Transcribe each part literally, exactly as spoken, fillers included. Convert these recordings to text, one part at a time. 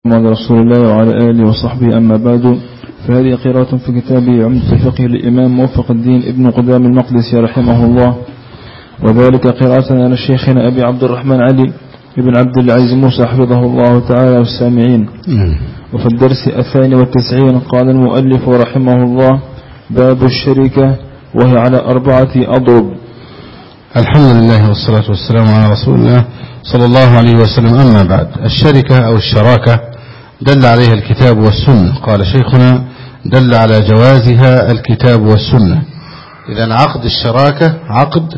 محمد رسول الله وعلى آله وصحبه. أما بعد، فهذه قراءة في كتاب عمدة الفقه للإمام موفق الدين ابن قدام المقدسي رحمه الله، وذلك قراءة على شيخنا أبي عبد الرحمن علي ابن عبد العزيز موسى حفظه الله تعالى والسامعين. وفي الدرس الثاني والتسعين قال المؤلف رحمه الله: باب الشركة، وهي على أربعة أضرب. الحمد لله والصلاة والسلام على رسول الله صلى الله عليه وسلم. أما بعد، الشركة أو الشراكة دل عليها الكتاب والسنة. قال شيخنا: دل على جوازها الكتاب والسنة. إذن عقد الشراكة عقد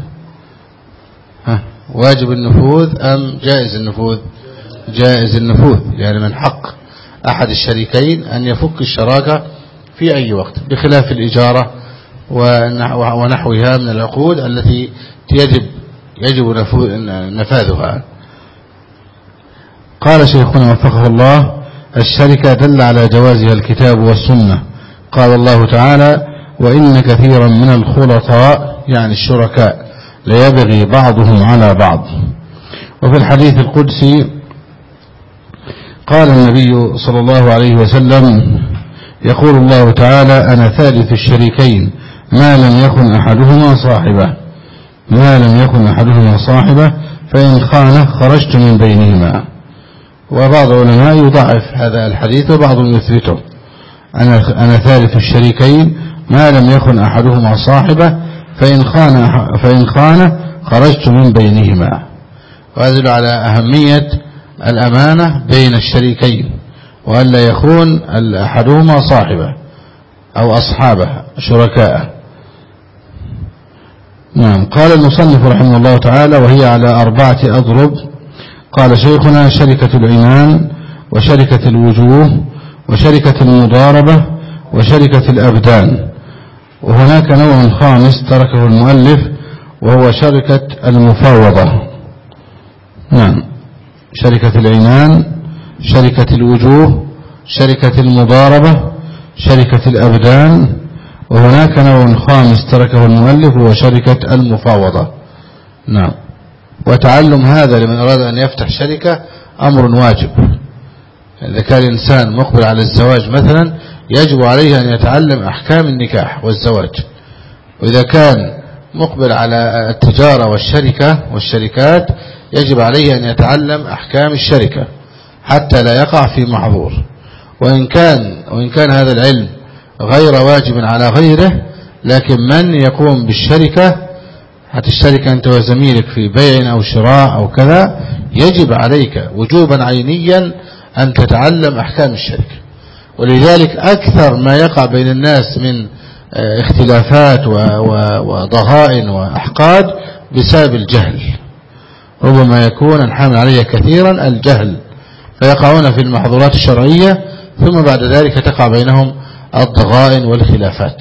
واجب النفوذ أم جائز النفوذ؟ جائز النفوذ، يعني من حق أحد الشريكين أن يفك الشراكة في أي وقت، بخلاف الإجارة ونحوها من العقود التي يجب يجب نفاذها. قال شيخنا وفقه الله: الشركة دل على جوازها الكتاب والسنة. قال الله تعالى: وإن كثيرا من الخلطاء، يعني الشركاء، ليبغي بعضهم على بعض. وفي الحديث القدسي قال النبي صلى الله عليه وسلم: يقول الله تعالى: أنا ثالث الشريكين ما لم يكن أحدهما صاحبه ما لم يكن أحدهما صاحبه فإن خانه خرجت من بينهما. وبعض العلماء يضعف هذا الحديث وبعضهم يثبته: أنا, أنا ثالث الشريكين ما لم يكن أحدهما صاحبه فإن خان فإن خانه خرجت من بينهما. وهذا على أهمية الأمانة بين الشريكين، وألا يخون أحدهما صاحبه أو أصحابه شركاءه. نعم. قال المصنف رحمه الله تعالى: وهي على أربعة أضرب. قال شيخنا: شركة العنان، وشركة الوجوه، وشركة المضاربة، وشركة الأبدان. وهناك نوع خامس تركه المؤلف، وهو شركة المفاوضة. نعم. شركة العنان، شركة الوجوه، شركة المضاربة، شركة الأبدان. وهناك نوع خامس تركه المؤلف، وهو شركة المفاوضة. نعم. وتعلم هذا لمن أراد أن يفتح شركة أمر واجب. إذا كان الإنسان مقبل على الزواج مثلا، يجب عليه أن يتعلم أحكام النكاح والزواج. وإذا كان مقبل على التجارة والشركة والشركات، يجب عليه أن يتعلم أحكام الشركة حتى لا يقع في محظور. وإن كان, وإن كان هذا العلم غير واجب على غيره، لكن من يقوم بالشركة، حتى الشركة أنت وزميلك في بيع أو شراء أو كذا، يجب عليك وجوبا عينيا أن تتعلم أحكام الشركة. ولذلك أكثر ما يقع بين الناس من اختلافات وضغائن وأحقاد بسبب الجهل. ربما يكون الحامل عليه كثيرا الجهل، فيقعون في المحظورات الشرعية، ثم بعد ذلك تقع بينهم الضغائن والخلافات.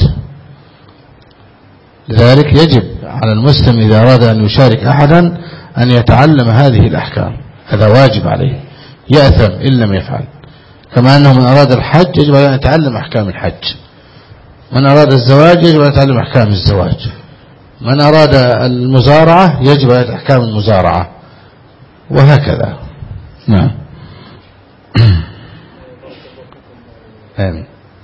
لذلك يجب على المسلم إذا أراد أن يشارك أحدا أن يتعلم هذه الأحكام، هذا واجب عليه، يأثم إن لم يفعل. كما أنه من أراد الحج يجب أن يتعلم أحكام الحج، من أراد الزواج يجب أن يتعلم أحكام الزواج، من أراد المزارعة يجب أن يتعلم أحكام المزارعة، وهكذا. نعم. آمين.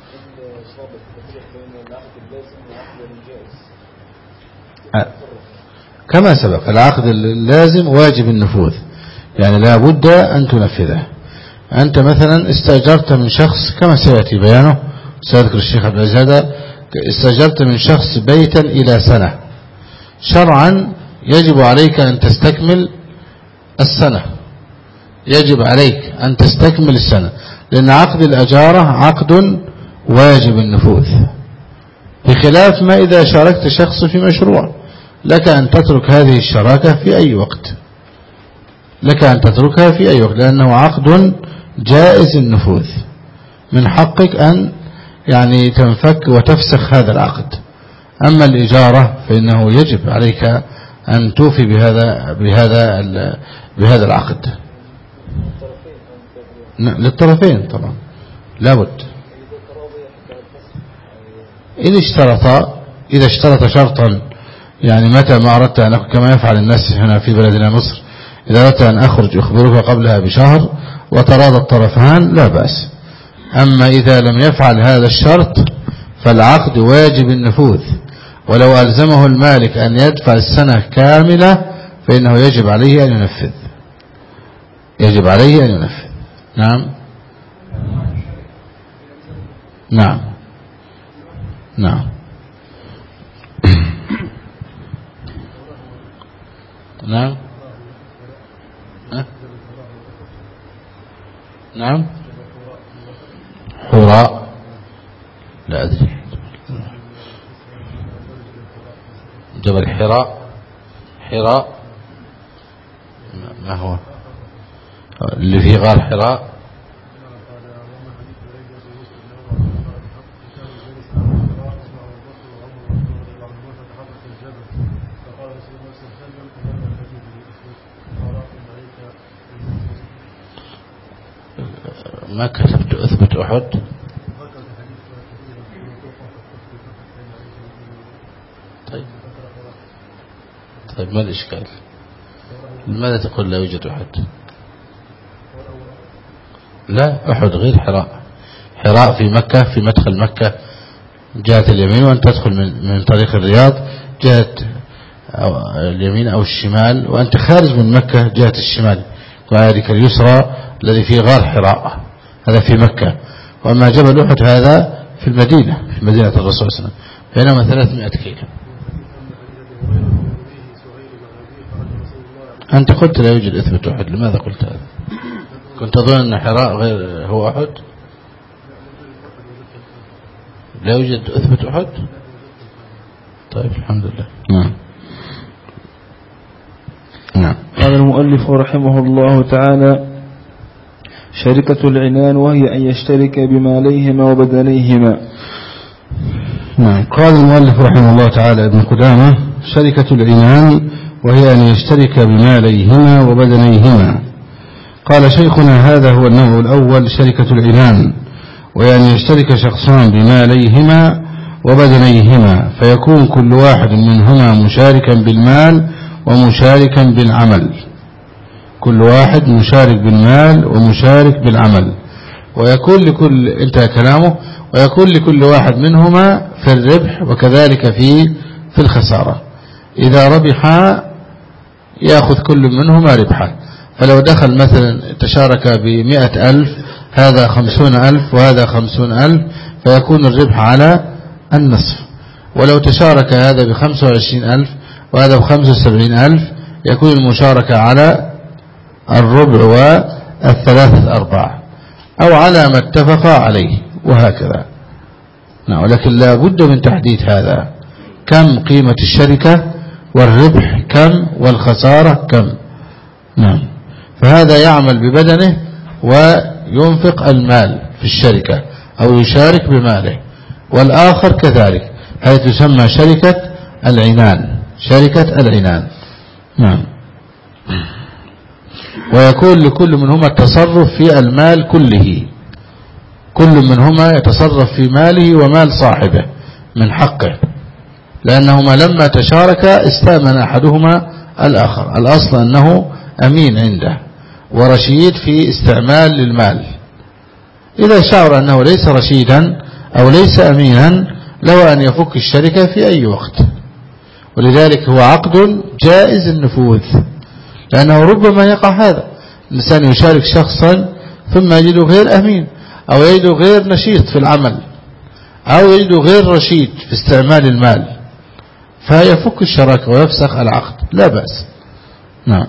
كما سبق، العقد اللازم واجب النفوذ، يعني لا بد أن تنفذه. أنت مثلا استأجرت من شخص، كما سيأتي بيانه سيذكر الشيخ عبد العزيز هذا، استأجرت من شخص بيتا إلى سنة، شرعا يجب عليك أن تستكمل السنة، يجب عليك أن تستكمل السنة، لأن عقد الأجارة عقد واجب النفوذ، بخلاف ما إذا شاركت شخص في مشروع، لك أن تترك هذه الشراكة في أي وقت، لك أن تتركها في أي وقت، لأنه عقد جائز النفوذ، من حقك أن يعني تنفك وتفسخ هذا العقد. أما الإجارة فإنه يجب عليك أن توفي بهذا بهذا بهذا العقد للطرفين طبعا، لابد. إذا اشترط إذا اشترط شرطا، يعني متى ما أردت أن كما يفعل الناس هنا في بلدنا مصر، إذا أردت أن أخرج أخبرك قبلها بشهر وتراضى الطرفان لا بأس. أما إذا لم يفعل هذا الشرط فالعقد واجب النفوذ، ولو ألزمه المالك أن يدفع السنة كاملة فإنه يجب عليه أن ينفذ، يجب عليه أن ينفذ. نعم نعم نعم نعم نعم حراء لا أدري، جبل حراء حراء ما هو اللي في غار حراء؟ ما كتبت أثبت أحد. طيب طيب ما الإشكال؟ لماذا تقول لا يوجد أحد؟ لا، أحد غير حراء. حراء في مكة، في مدخل مكة جهة اليمين، وأنت تدخل من من طريق الرياض جهة اليمين أو الشمال، وأنت خارج من مكة جهة الشمال وهذه اليسرى الذي فيه غار حراء، هذا في مكة. وأما جبل أحد هذا في المدينة، في مدينة الرسول صلى الله عليه وسلم، بينما ثلاثمائة كيلو. أنت قلت لا يوجد إثبات أحد، لماذا قلت هذا؟ كنت أظن أن حراء غير هو أحد. لا يوجد إثبات أحد. طيب الحمد لله. نعم نعم. قال المؤلف رحمه الله تعالى: شركة العنان وهي أن يشترك بماليهما وبدنيهما. نعم. قال المؤلف رحمه الله تعالى ابن قدامة: شركة العنان وهي أن يشترك بماليهما وبدنيهما. قال شيخنا: هذا هو النوع الأول، شركة العنان، وهي أن يشترك شخصان بماليهما وبدنيهما، فيكون كل واحد منهما مشاركا بالمال ومشاركا بالعمل، كل واحد مشارك بالمال ومشارك بالعمل، ويكون لكل انتهى كلامه ويكون لكل واحد منهما في الربح وكذلك في في الخسارة. إذا ربحا يأخذ كل منهما ربحا، فلو دخل مثلا تشارك بمئة ألف، هذا خمسون ألف وهذا خمسون ألف، فيكون الربح على النصف. ولو تشارك هذا بخمسة وعشرين ألف وهذا بخمسة وسبعين ألف، يكون المشاركة على الربع والثلاثة أرباع، أو على ما اتفق عليه، وهكذا. نعم. ولكن لا بد من تحديد هذا، كم قيمة الشركة، والربح كم، والخسارة كم. نعم. فهذا يعمل ببدنه وينفق المال في الشركة أو يشارك بماله، والآخر كذلك، هذه تسمى شركة العنان، شركة العنان. نعم. ويكون لكل منهما التصرف في المال كله، كل منهما يتصرف في ماله ومال صاحبه من حقه، لأنهما لما تشارك استأمن أحدهما الآخر. الأصل أنه أمين عنده ورشيد في استعمال للمال. إذا شعر أنه ليس رشيدا أو ليس أمينا، له أن يفك الشركة في أي وقت. ولذلك هو عقد جائز النفوذ، لأنه ربما يقع هذا، الإنسان يشارك شخصا ثم يجد غير أمين، أو يجد غير نشيط في العمل، أو يجد غير رشيد في استعمال المال، فيفك الشراكة ويفسخ العقد، لا بأس. نعم.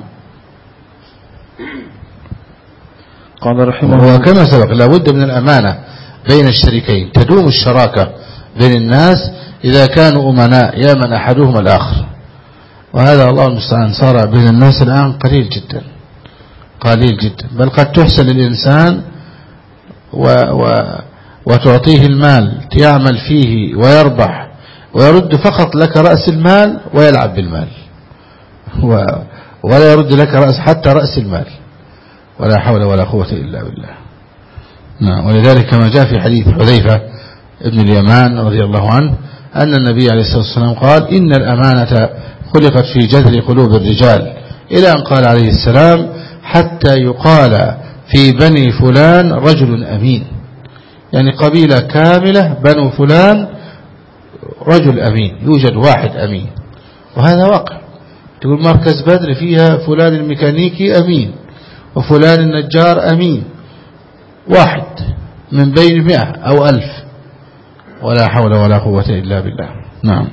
قال رحمه الله: وكما سبق لابد من الأمانة بين الشريكين، تدوم الشراكة بين الناس إذا كانوا أمناء يأمن أحدهم الآخر. وهذا الله المستعان صار بين الناس الآن قليل جدا، قليل جدا، بل قد تحسن الإنسان و و وتعطيه المال يعمل فيه ويربح ويرد فقط لك رأس المال ويلعب بالمال، و ولا يرد لك رأس حتى رأس المال، ولا حول ولا قوة إلا بالله. نعم. ولذلك كما جاء في حديث حذيفة ابن اليمان رضي الله عنه أن النبي عليه الصلاة والسلام قال: إن الأمانة خلقت في جذر قلوب الرجال، إلى أن قال عليه السلام: حتى يقال في بني فلان رجل أمين، يعني قبيلة كاملة بنو فلان رجل أمين، يوجد واحد أمين، وهذا واقع. تقول مركز بدر فيها فلان الميكانيكي أمين وفلان النجار أمين، واحد من بين مئة أو ألف، ولا حول ولا قوة إلا بالله. نعم.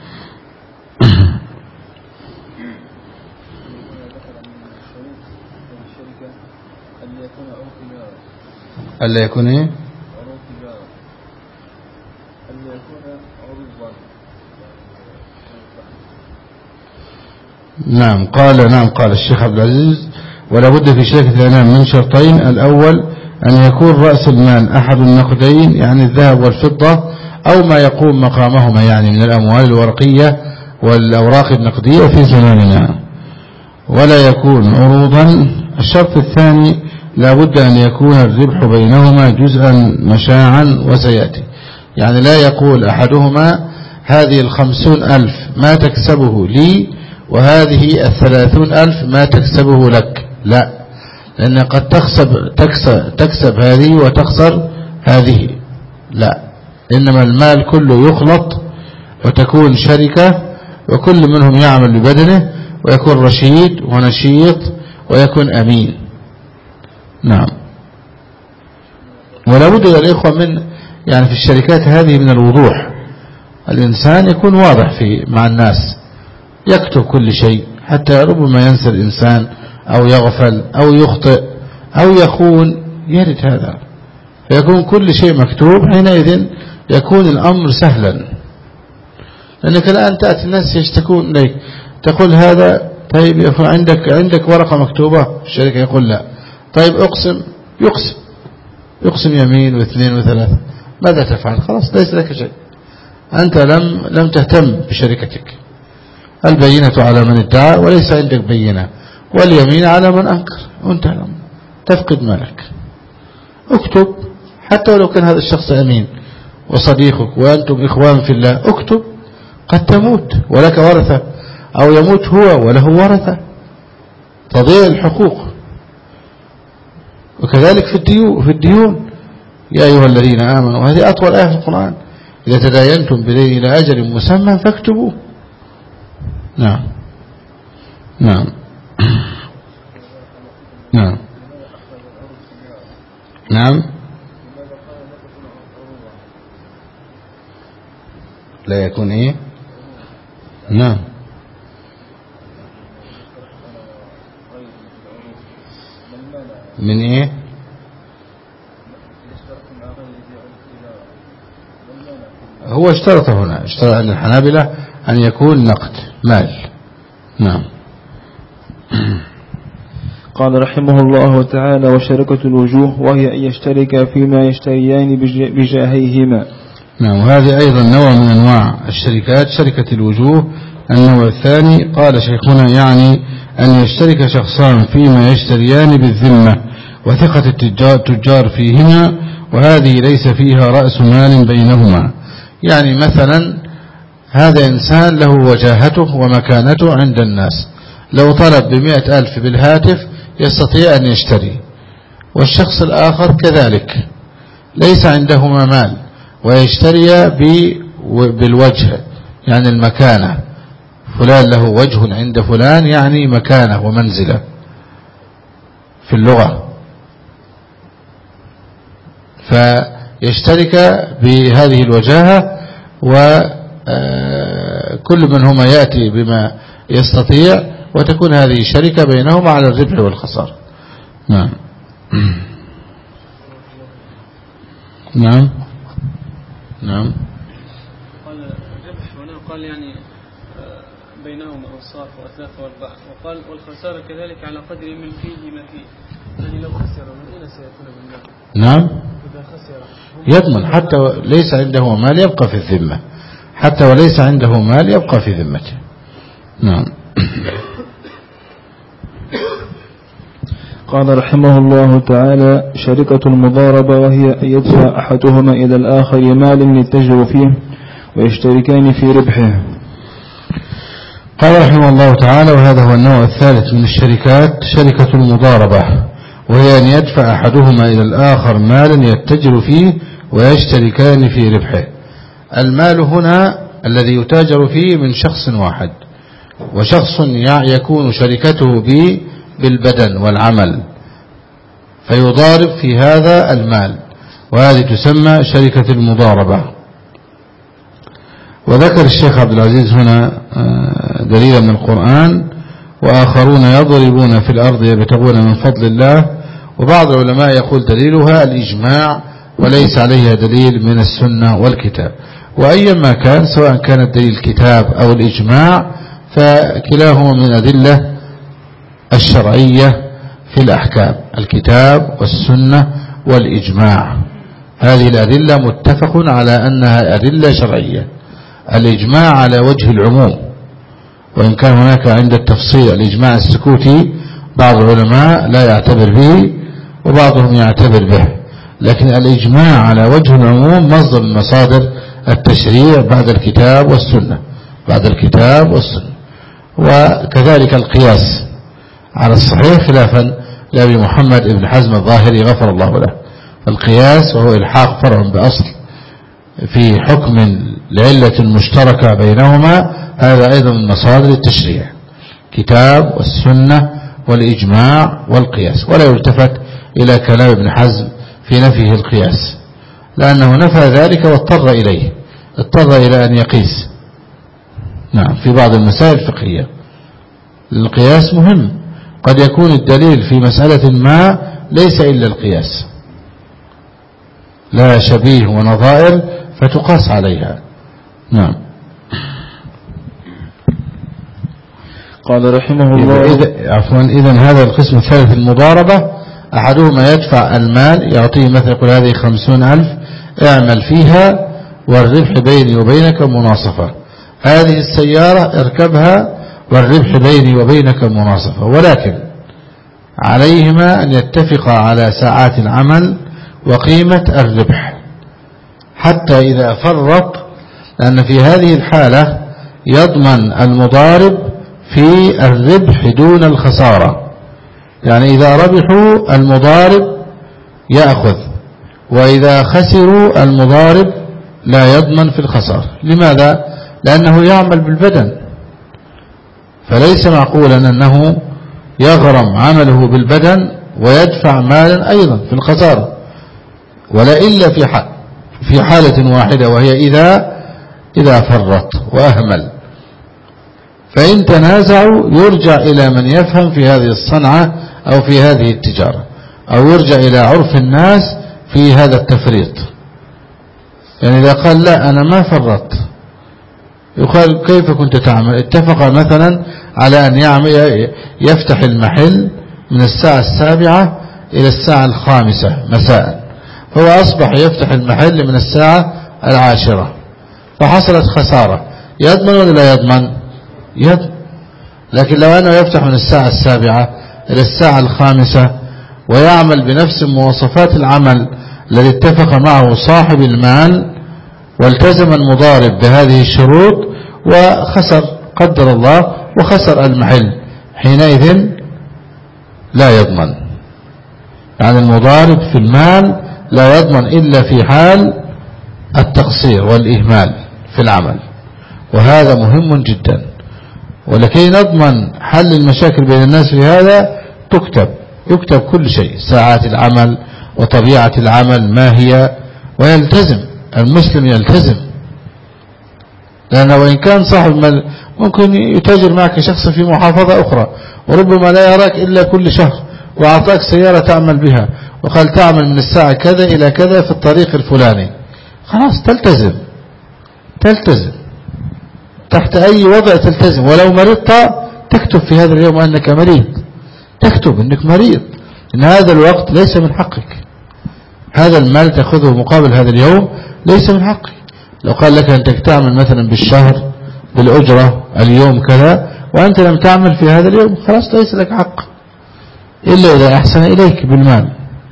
ألا يكون إيه؟ نعم قال نعم قال الشيخ عبد العزيز: ولا بد في شركة الإعلام من شرطين: الأول أن يكون رأس المال أحد النقدين، يعني الذهب والفضة أو ما يقوم مقامهما، يعني من الأموال الورقية والأوراق النقدية في زماننا، ولا يكون عروضا. الشرط الثاني: لا بد أن يكون الربح بينهما جزءا مشاعا وسيأتي، يعني لا يقول أحدهما هذه الخمسون ألف ما تكسبه لي وهذه الثلاثون ألف ما تكسبه لك، لا، لأن قد تكسب, تكسب, تكسب هذه وتخسر هذه، لا، إنما المال كله يخلط وتكون شركة، وكل منهم يعمل ببدنه ويكون رشيد ونشيط ويكون أمين. نعم. ولا بد يا الإخوة من يعني في الشركات هذه من الوضوح، الإنسان يكون واضح في مع الناس، يكتب كل شيء، حتى ربما ينسى الإنسان أو يغفل أو يخطئ أو يخون، يرد هذا، فيكون كل شيء مكتوب، حينئذ يكون الأمر سهلا. لأنك الآن تأتي الناس يشتكون إليك، تقول هذا طيب يكون عندك عندك ورقة مكتوبة في الشركة، يقول لا. طيب أقسم، يقسم يقسم يمين واثنين وثلاثة، ماذا تفعل؟ خلاص ليس لك شيء، أنت لم لم تهتم بشركتك. البينة على من ادعى وليس عندك بينة، واليمين على من أنكر، وانت لم تفقد مالك. اكتب، حتى ولو كان هذا الشخص أمين وصديقك وأنتم إخوان في الله، اكتب، قد تموت ولك ورثة، أو يموت هو وله ورثة، تضيع الحقوق. وكذلك في الديون, في الديون يا أيها الذين آمنوا، هذه أطول آية في القرآن: إذا تداينتم بدين إلى أجل مسمى فاكتبوه. نعم نعم نعم نعم لا يكون إيه؟ نعم من إيه؟ هو اشترط هنا، اشترط عند الحنابلة أن يكون نقد مال. نعم. قال رحمه الله تعالى: وشركة الوجوه، وهي أن يشترك فيما يشتريان بجاهيهما. نعم. وهذه أيضا نوع من أنواع الشركات، شركة الوجوه. النوع الثاني قال شيخنا يعني أن يشترك شخصان فيما يشتريان بالذمة وثقة التجار فيهما، وهذه ليس فيها رأس مال بينهما. يعني مثلا هذا إنسان له وجاهته ومكانته عند الناس، لو طلب بمئة ألف بالهاتف يستطيع أن يشتري، والشخص الآخر كذلك ليس عندهما مال ويشتري بالوجه، يعني المكانة، فلان له وجه عند فلان، يعني مكانة ومنزلة في اللغة، فيشترك بهذه الوجاهة، وكل منهما يأتي بما يستطيع، وتكون هذه شركة بينهما على الربح والخسارة. نعم نعم نعم. قال الربح هنا قال يعني بينهما أوصاف وأثلاث وأرباح، وقال والخسارة كذلك على قدر من فيه ما فيه، يعني لو خسر من أين سيكون بالمال؟ نعم. إذا خسر يضمن، حتى ليس عنده مال يبقى في الذمة، حتى وليس عنده مال يبقى في ذمته. نعم. قال رحمه الله تعالى: شركة المضاربة، وهي أن يدفع أحدهما إلى الآخر مال يتجر فيه ويشتركان في ربحه. قال رحمه الله تعالى: وهذا هو النوع الثالث من الشركات، شركة المضاربة، وهي أن يدفع أحدهما إلى الآخر مالا يتجر فيه ويشتركان في ربحه. المال هنا الذي يتاجر فيه من شخص واحد، وشخص يكون شركته به بالبدن والعمل، فيضارب في هذا المال، وهذه تسمى شركة المضاربة. وذكر الشيخ عبد العزيز هنا دليلا من القرآن: وآخرون يضربون في الأرض يبتغون من فضل الله. وبعض العلماء يقول دليلها الإجماع وليس عليها دليل من السنة والكتاب. وأيما كان، سواء كان الدليل الكتاب أو الإجماع، فكلاهما من أدلة الشرعية في الأحكام، الكتاب والسنة والإجماع. هذه الأدلة متفق على أنها أدلة شرعية. الإجماع على وجه العموم، وإن كان هناك عند التفصيل الإجماع السكوتي بعض العلماء لا يعتبر به وبعضهم يعتبر به، لكن الإجماع على وجه العموم مصدر من مصادر التشريع بعد الكتاب والسنة، بعد الكتاب والسنة. وكذلك القياس على الصحيح خلافا لأبي محمد بن حزم الظاهري غفر الله له. القياس وهو إلحاق فرع بأصل في حكم لعلة مشتركة بينهما، هذا أيضا من مصادر التشريع، كتاب والسنة والإجماع والقياس. ولا يلتفت إلى كلام ابن حزم في نفيه القياس، لأنه نفى ذلك واضطر إليه، اضطر إلى أن يقيس. نعم، في بعض المسائل الفقهية القياس مهم، قد يكون الدليل في مسألة ما ليس إلا القياس، لا شبيه ونظائر فتقاس عليها. نعم. قال رحمه الله: إذا عفوا إذن هذا القسم الثالث المضاربة، أحدهما يدفع المال، يعطيه مثلا يقول هذه خمسون ألف اعمل فيها والربح بيني وبينك مناصفة، هذه السيارة اركبها والربح بيني وبينك مناصفة، ولكن عليهما أن يتفقا على ساعات العمل وقيمة الربح، حتى إذا فرط، لأن في هذه الحالة يضمن المضارب في الربح دون الخسارة. يعني إذا ربحوا المضارب يأخذ، وإذا خسروا المضارب لا يضمن في الخسارة. لماذا؟ لأنه يعمل بالبدن، فليس معقولا أنه يغرم عمله بالبدن ويدفع مالا أيضا في الخسارة، ولا إلا في حال في حالة واحدة، وهي إذا إذا فرط وأهمل. فإن تنازعوا يرجع إلى من يفهم في هذه الصنعة أو في هذه التجارة، أو يرجع إلى عرف الناس في هذا التفريط. يعني إذا قال لا أنا ما فرطت، يقال كيف كنت تعمل؟ اتفق مثلا على أن يعمل يفتح المحل من الساعة السابعة إلى الساعة الخامسة مساء، هو أصبح يفتح المحل من الساعة العاشرة، فحصلت خسارة، يضمن ولا لا يضمن؟ يضمن. لكن لو أنه يفتح من الساعة السابعة إلى الساعة الخامسة ويعمل بنفس مواصفات العمل الذي اتفق معه صاحب المال، والتزم المضارب بهذه الشروط وخسر قدر الله وخسر المحل، حينئذ لا يضمن. يعني المضارب في المال لا يضمن إلا في حال التقصير والإهمال في العمل، وهذا مهم جدا. ولكي نضمن حل المشاكل بين الناس في هذا تكتب يكتب كل شيء، ساعات العمل وطبيعة العمل ما هي، ويلتزم المسلم يلتزم. لأنه وإن كان صاحب المال ممكن يتاجر معك شخص في محافظة أخرى، وربما لا يراك إلا كل شهر، وأعطاك سيارة تعمل بها وقال تعمل من الساعة كذا إلى كذا في الطريق الفلاني، خلاص تلتزم تلتزم تحت أي وضع تلتزم. ولو مرضت تكتب في هذا اليوم أنك مريض، تكتب أنك مريض، إن هذا الوقت ليس من حقك، هذا المال تأخذه مقابل هذا اليوم ليس من حقك. لو قال لك أنت تعمل مثلا بالشهر بالأجرة اليوم كذا وأنت لم تعمل في هذا اليوم، خلاص ليس لك حق إلا إذا أحسن إليك بالمال.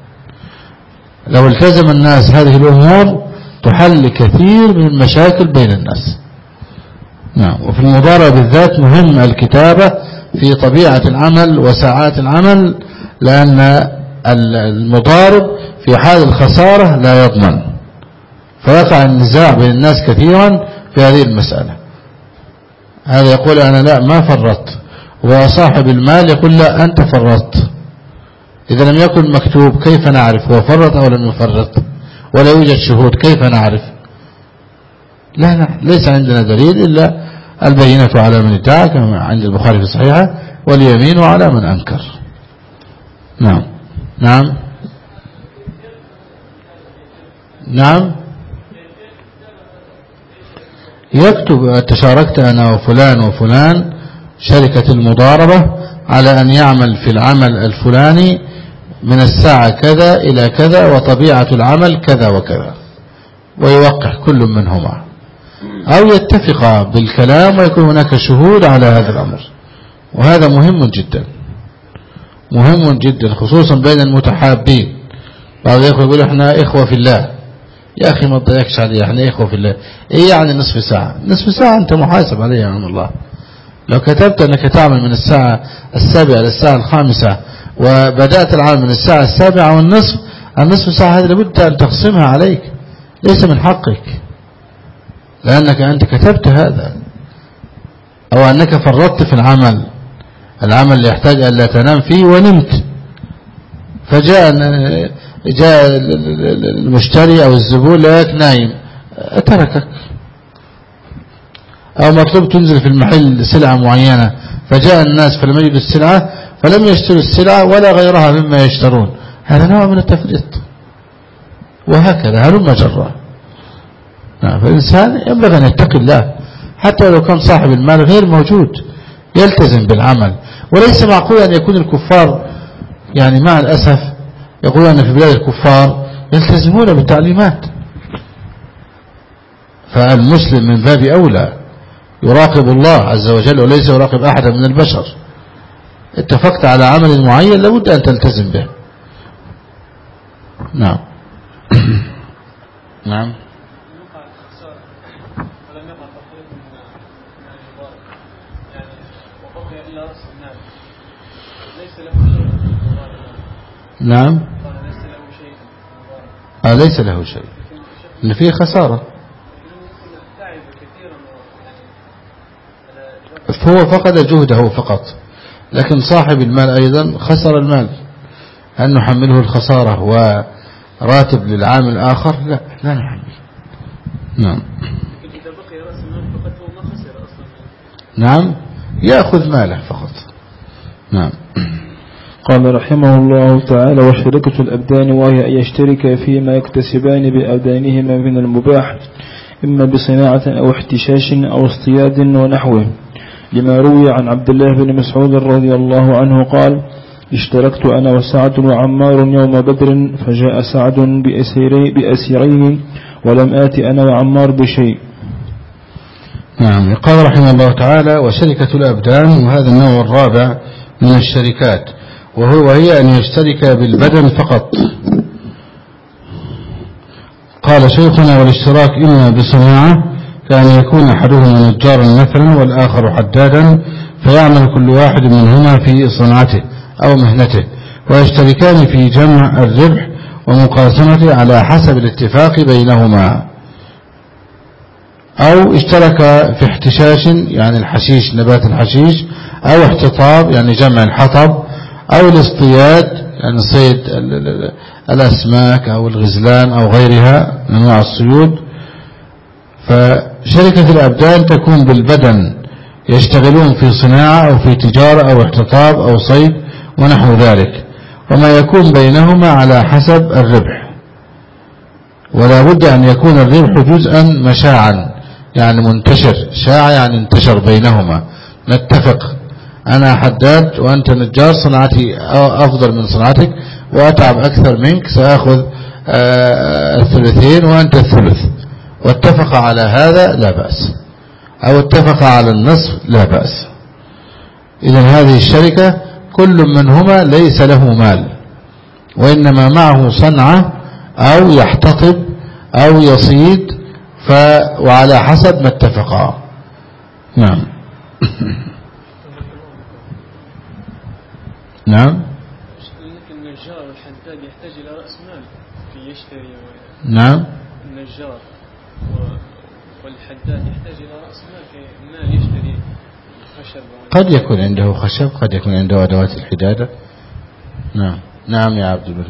لو التزم الناس هذه الأمور تحل كثير من المشاكل بين الناس. نعم. وفي المضاربة بالذات مهم الكتابة في طبيعة العمل وساعات العمل، لأن المضارب في حال الخسارة لا يضمن، فيقع النزاع بين الناس كثيرا في هذه المسألة. هذا يقول أنا لا ما فرطت، وصاحب المال يقول لا أنت فرطت. إذا لم يكن مكتوب كيف نعرف هو فرط أو لم يفرط؟ ولا يوجد شهود كيف نعرف؟ لا لا ليس عندنا دليل إلا البينة على من ادعى كما عند البخاري في صحيحه، واليمين على من أنكر. نعم نعم نعم يكتب تشاركت أنا وفلان وفلان شركة المضاربة على أن يعمل في العمل الفلاني من الساعة كذا إلى كذا وطبيعة العمل كذا وكذا، ويوقع كل منهما، أو يتفق بالكلام ويكون هناك شهود على هذا الأمر. وهذا مهم جدا مهم جدا خصوصا بين المتحابين. بعض الإخوة يقول احنا إخوة في الله. يا أخي ما تضيقش علي، احنا إخوة في الله. إيه يعني نصف ساعة؟ نصف ساعة أنت محاسب عليها يا عم الله. لو كتبت أنك تعمل من الساعة السابعة للساعة الخامسة وبدأت العمل من الساعة السابعة والنصف، النصف ساعة هذه لابد أن تقسمها عليك، ليس من حقك لأنك أنت كتبت هذا، أو أنك فرطت في العمل العمل اللي يحتاج أن لا تنام فيه ونمت، فجاء جاء المشتري أو الزبون لك نايم تركك، أو مطلوب تنزل في المحل سلعة معينة فجاء الناس فلم يجدوا السلعة فلم يشتروا السلعة ولا غيرها مما يشترون، هذا نوع من التفريط. وهكذا هلم جرا. فالإنسان ينبغي أن يتقي الله حتى لو كان صاحب المال غير موجود، يلتزم بالعمل. وليس معقول أن يكون الكفار يعني مع الأسف يقولون أن في بلاد الكفار يلتزمون بالتعليمات، فالمسلم من باب أولى يراقب الله عز وجل وليس يراقب أحدا من البشر. اتفقت على عمل معين لابد أن تلتزم به. نعم نعم نعم آه ليس له شيء، إن فيه خسارة، فهو فقد جهده فقط، لكن صاحب المال أيضا خسر المال. هل نحمله الخسارة وراتب للعام الآخر؟ لا لا نحمل. نعم نعم يأخذ ماله فقط. نعم. قال رحمه الله تعالى: وشركة الأبدان وهي أن يشترك فيما يكتسبان بأبدانهما من المباح إما بصناعة أو احتشاش أو اصطياد ونحوه، لما روي عن عبد الله بن مسعود رضي الله عنه قال: اشتركت أنا وسعد وعمار يوم بدر، فجاء سعد بأسيري بأسيرين ولم آت أنا وعمار بشيء. نعم. قال رحمه الله تعالى: وشركة الأبدان، وهذا النوع الرابع من الشركات، وهو هي أن يشترك بالبدن فقط. قال شيخنا: والاشتراك إما بصناعة، كان يكون أحدهما نجارا مثلا والآخر حدادا، فيعمل كل واحد منهما في صنعته أو مهنته، ويشتركان في جمع الربح ومقاسمته على حسب الاتفاق بينهما. أو اشترك في احتشاش يعني الحشيش، نبات الحشيش، أو احتطاب يعني جمع الحطب، أو الاصطياد يعني صيد الأسماك أو الغزلان أو غيرها من أنواع الصيود. فشركة الأبدان تكون بالبدن، يشتغلون في صناعة أو في تجارة أو احتطاب أو صيد ونحو ذلك، وما يكون بينهما على حسب الربح. ولا بد أن يكون الربح جزءا مشاعا يعني منتشر، شاع يعني انتشر بينهما. نتفق أنا حداد وأنت نجار، صناعتي أفضل من صناعتك وأتعب أكثر منك، سأخذ الثلثين وأنت الثلث، واتفق على هذا لا بأس، أو اتفق على النصف لا بأس. إذن هذه الشركة كل منهما ليس له مال، وإنما معه صنعة أو يحتطب أو يصيد، ف وعلى حسب ما اتفقا. نعم. نعم. النجار والحداد نعم. النجار والحداد يحتاج إلى رأس مال كي مال يشتري خشب. قد يكون عنده خشب، قد يكون عنده أدوات الحدادة. نعم. نعم يا عبد الملك.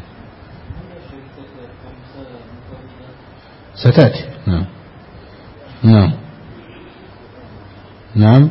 ستأتي. نعم نعم نعم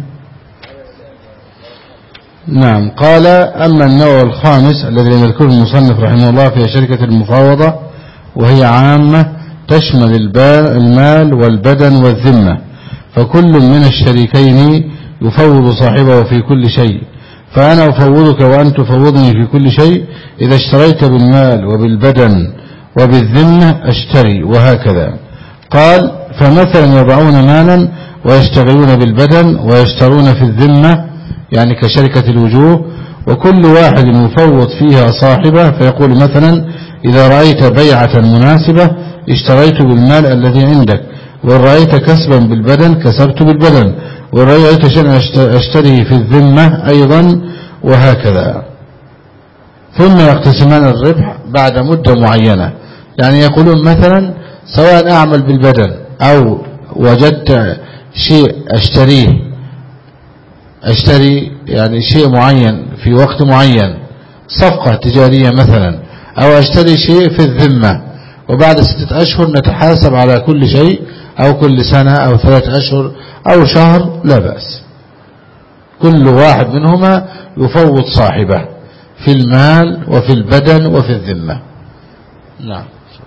نعم. قال: أما النوع الخامس الذي يذكره المصنف رحمه الله في شركة المفاوضة، وهي عامة تشمل المال والبدن والذمة، فكل من الشريكين يفوض صاحبه في كل شيء، فأنا أفوضك وأن تفوضني في كل شيء، إذا اشتريت بالمال وبالبدن وبالذمة أشتري، وهكذا. قال: فمثلا يضعون مالا ويشتغلون بالبدن ويشترون في الذمة، يعني كشركة الوجوه، وكل واحد يفوض فيها صاحبه، فيقول مثلا: إذا رأيت بيعة مناسبة اشتريت بالمال الذي عندك، وإن رأيت كسبا بالبدن كسبت بالبدن، وإن رأيت شيئا أشتريه في الذمة أيضا، وهكذا. ثم يقتسمان الربح بعد مدة معينة، يعني يقولون مثلا: سواء أعمل بالبدن أو وجدت شيء أشتريه أشتري يعني شيء معين في وقت معين، صفقة تجارية مثلا، أو أشتري شيء في الذمة، وبعد ستة أشهر نتحاسب على كل شيء، أو كل سنة أو ثلاثة أشهر أو شهر، لا بأس. كل واحد منهما يفوض صاحبه في المال وفي البدن وفي الذمة. نعم.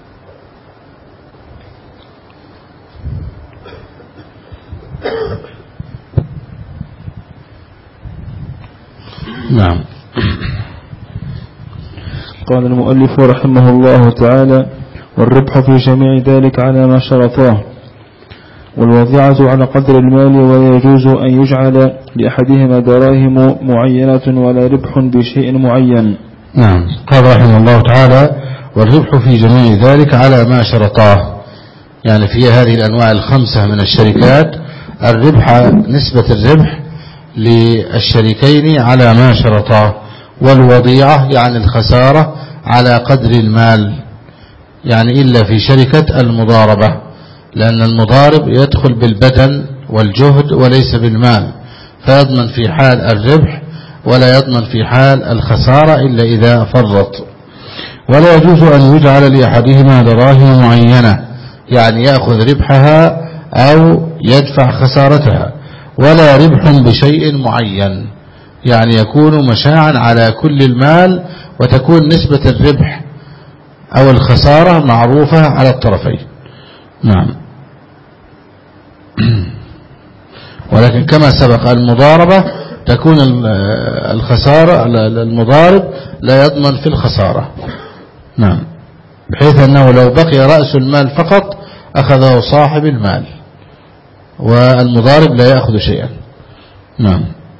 نعم. قال المؤلف رحمه الله تعالى: والربح في جميع ذلك على ما شرطاه، والوضيعة على قدر المال، ولا يجوز أن يجعل لأحدهما دراهم معينة ولا ربح بشيء معين. نعم. قال رحمه الله تعالى: والربح في جميع ذلك على ما شرطاه، يعني في هذه الأنواع الخمسة من الشركات الربح، نسبة الربح للشريكين على ما شرطاه، والوضيعة يعني الخسارة على قدر المال، يعني إلا في شركة المضاربة، لأن المضارب يدخل بالبدن والجهد وليس بالمال، فيضمن في حال الربح ولا يضمن في حال الخسارة إلا إذا فرط. ولا يجوز أن يجعل لأحدهما دراهم معينة، يعني يأخذ ربحها أو يدفع خسارتها، ولا ربح بشيء معين، يعني يكون مشاعا على كل المال، وتكون نسبة الربح أو الخسارة معروفة على الطرفين. نعم. ولكن كما سبق المضاربة تكون الخسارة، المضارب لا يضمن في الخسارة. نعم. بحيث أنه لو بقي رأس المال فقط أخذه صاحب المال، والمضارب لا يأخذ شيئا. نعم.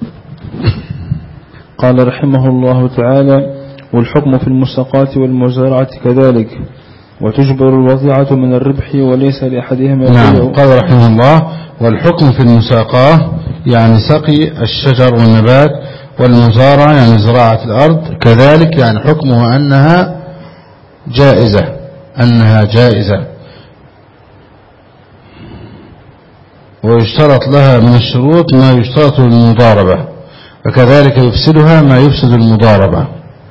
قال رحمه الله تعالى: والحكم في المساقات والمزارعة كذلك، وتجبر الوضيعة من الربح وليس لأحدهما. نعم. قال رحمه الله: والحكم في المساقاه يعني سقي الشجر والنبات، والمزارعة يعني زراعة الأرض، كذلك يعني حكمها أنها جائزة أنها جائزة ويشترط لها من الشروط ما يشترط للمضاربة، وكذلك يفسدها ما يفسد المضاربة.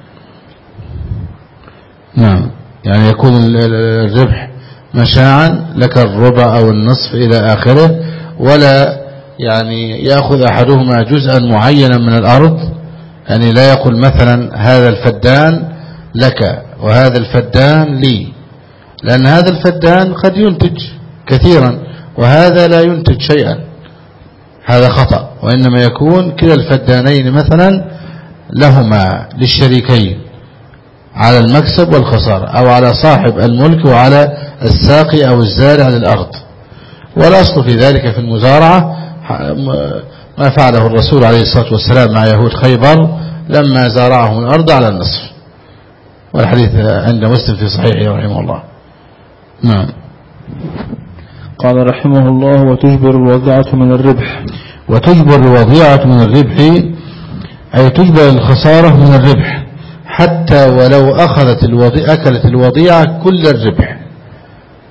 نعم. يعني يكون الربح مشاعا لك الربع أو النصف إلى آخره، ولا يعني يأخذ أحدهما جزءا معينا من الأرض، يعني لا يقول مثلا هذا الفدان لك وهذا الفدان لي، لأن هذا الفدان قد ينتج كثيرا وهذا لا ينتج شيئا، هذا خطأ. وإنما يكون كلا الفدانين مثلا لهما للشريكين على المكسب والخسارة، أو على صاحب الملك وعلى الساقي أو الزارع للأرض. والأصل في ذلك في المزارعة ما فعله الرسول عليه الصلاة والسلام مع يهود خيبر لما زارعهم الأرض على النصف، والحديث عند مسلم في صحيحه رحمه الله. نعم. قال رحمه الله: وتجبر الوضيعة من الربح. وتجبر الوضيعة من الربح أي تجبر الخسارة من الربح، حتى ولو أخذت الوضيعة أكلت الوضيعة كل الربح،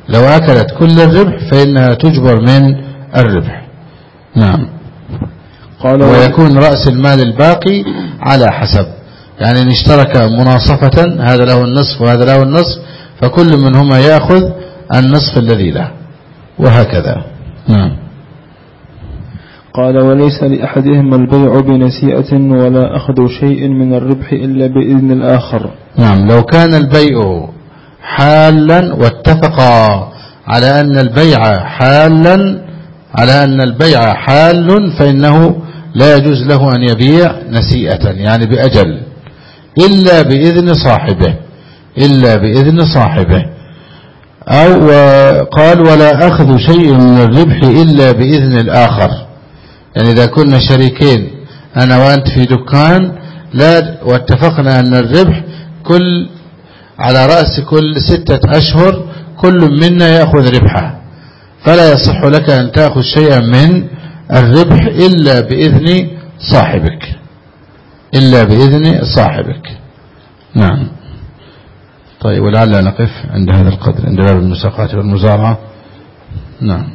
لو أكلت كل الربح فإنها تجبر من الربح. نعم. قال ويكون رأس المال الباقي على حسب، يعني إن اشترك مناصفة هذا له النصف وهذا له النصف، فكل منهما يأخذ النصف الذي له، وهكذا. نعم. قال وليس لأحدهما البيع بنسيئة ولا أخذ شيء من الربح إلا بإذن الآخر. نعم. لو كان البيع حالا واتفقا على أن البيع حالا على أن البيع حال فإنه لا يجوز له أن يبيع نسيئة يعني بأجل إلا بإذن صاحبه إلا بإذن صاحبه أو قال ولا أخذ شيء من الربح إلا بإذن الآخر. يعني إذا كنا شريكين أنا وأنت في دكان لا واتفقنا أن الربح كل على رأس كل ستة أشهر كل منا يأخذ ربحه، فلا يصح لك أن تأخذ شيئا من الربح إلا بإذن صاحبك إلا بإذن صاحبك. نعم. طيب ولعل نقف عند هذا القدر عند باب المساقات والمزارعة. نعم.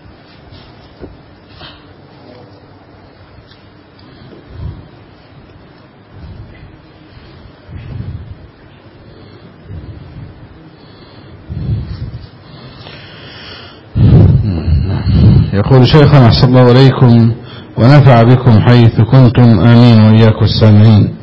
يقول شيخنا أحسن الله عليكم ونفع بكم حيث كنتم آمين وإياكم السامعين.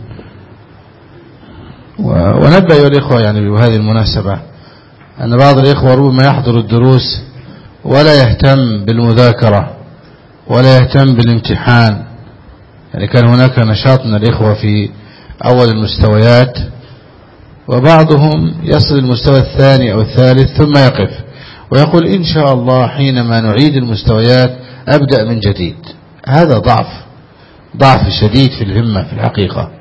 ونبأ أيها الإخوة يعني بهذه المناسبة أن بعض الإخوة ربما يحضر الدروس ولا يهتم بالمذاكرة ولا يهتم بالامتحان. يعني كان هناك نشاط من الإخوة في أول المستويات وبعضهم يصل المستوى الثاني أو الثالث ثم يقف ويقول إن شاء الله حينما نعيد المستويات أبدأ من جديد. هذا ضعف ضعف شديد في الهمة في الحقيقة.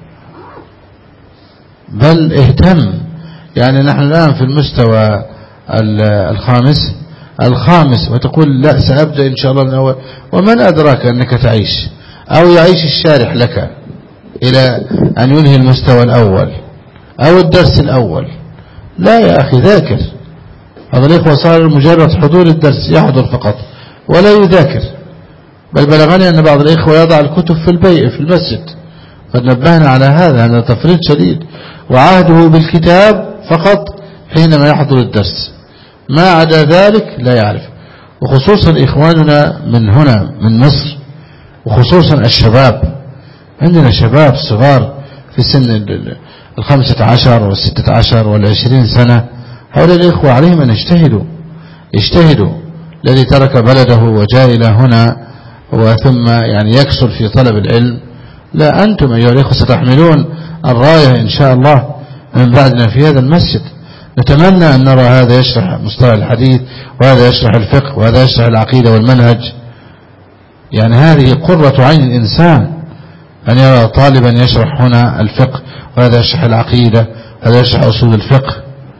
بل اهتم. يعني نحن الآن في المستوى الخامس الخامس وتقول لا سأبدأ إن شاء الله من أول، ومن أدراك أنك تعيش أو يعيش الشارح لك إلى أن ينهي المستوى الأول أو الدرس الأول. لا يا أخي ذاكر. هذا الإخوة صار مجرد حضور الدرس يحضر فقط ولا يذاكر. بل بلغني أن بعض الإخوة يضع الكتب في البيع في المسجد. قد نبهنا على هذا هذا تفريط شديد. وعهده بالكتاب فقط حينما يحضر الدرس، ما عدا ذلك لا يعرف. وخصوصا إخواننا من هنا من مصر وخصوصا الشباب. عندنا شباب صغار في سن الخمسة عشر والستة عشر والعشرين سنة. هؤلاء الإخوة عليهم أن يجتهدوا يجتهدوا. الذي ترك بلده وجاء إلى هنا وثم يعني يكسر في طلب العلم، لا أنتم أيها الإخوة ستحملون الراية إن شاء الله من بعدنا في هذا المسجد. نتمنى أن نرى هذا يشرح مصطلح الحديث وهذا يشرح الفقه وهذا يشرح العقيدة والمنهج. يعني هذه قرة عين الإنسان أن يرى طالبا يشرح هنا الفقه وهذا يشرح العقيدة وهذا يشرح أصول الفقه.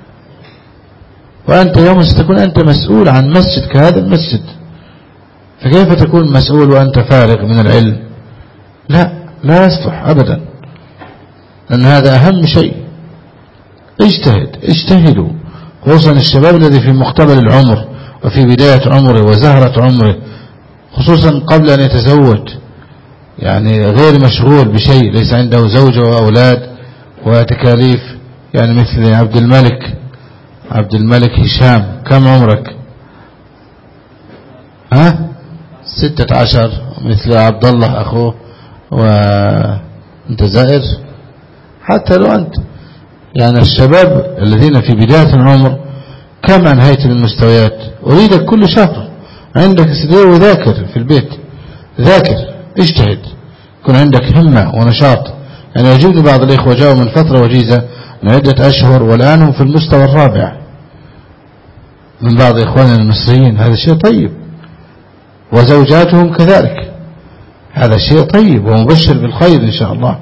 وأنت يوم ستكون أنت مسؤول عن مسجد كهذا المسجد، فكيف تكون مسؤول وأنت فارغ من العلم؟ لا لا يصلح أبدا، لأن هذا أهم شيء. اجتهد اجتهدوا، خصوصا الشباب الذي في مقتبل العمر وفي بداية عمره وزهرة عمره، خصوصا قبل أن يتزوج، يعني غير مشغول بشيء، ليس عنده زوجة وأولاد وتكاليف. يعني مثل عبد الملك عبد الملك هشام، كم عمرك؟ ها ستة عشر. مثل عبد الله أخوه وانت زائر. حتى لو أنت يعني الشباب الذين في بداية العمر كم أنهيت من المستويات؟ أريدك كل شهر عندك استديو وذاكر في البيت، ذاكر اجتهد، يكون عندك همة ونشاط. يعني يجبني بعض الإخوة جاءوا من فترة وجيزة من عدة أشهر والآن هم في المستوى الرابع من بعض إخواننا المصريين. هذا شيء طيب، وزوجاتهم كذلك، هذا شيء طيب ومبشر بالخير إن شاء الله.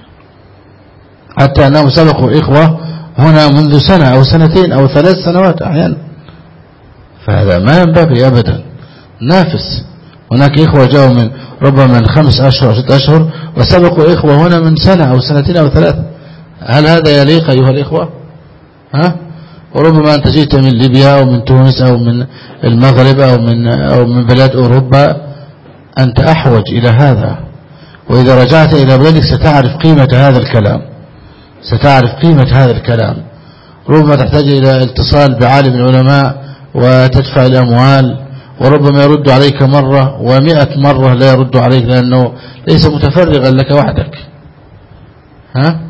حتى أنهم سبقوا إخوة هنا منذ سنة أو سنتين أو ثلاث سنوات أحيانا، فهذا ما ينبغي أبدا. نافس. هناك إخوة جاءوا من ربما من خمس أشهر أو ست أشهر وسبقوا إخوة هنا من سنة أو سنتين أو ثلاث. هل هذا يليق أيها الإخوة؟ ها؟ وربما أنت جئت من ليبيا أو من تونس أو من المغرب أو من, أو من بلاد أوروبا، أنت أحوج إلى هذا. وإذا رجعت إلى بلدك ستعرف قيمة هذا الكلام، ستعرف قيمة هذا الكلام. ربما تحتاج إلى اتصال بعالم العلماء وتدفع الأموال، وربما يرد عليك مرة ومئة مرة لا يرد عليك، لأنه ليس متفرغا لك وحدك. ها؟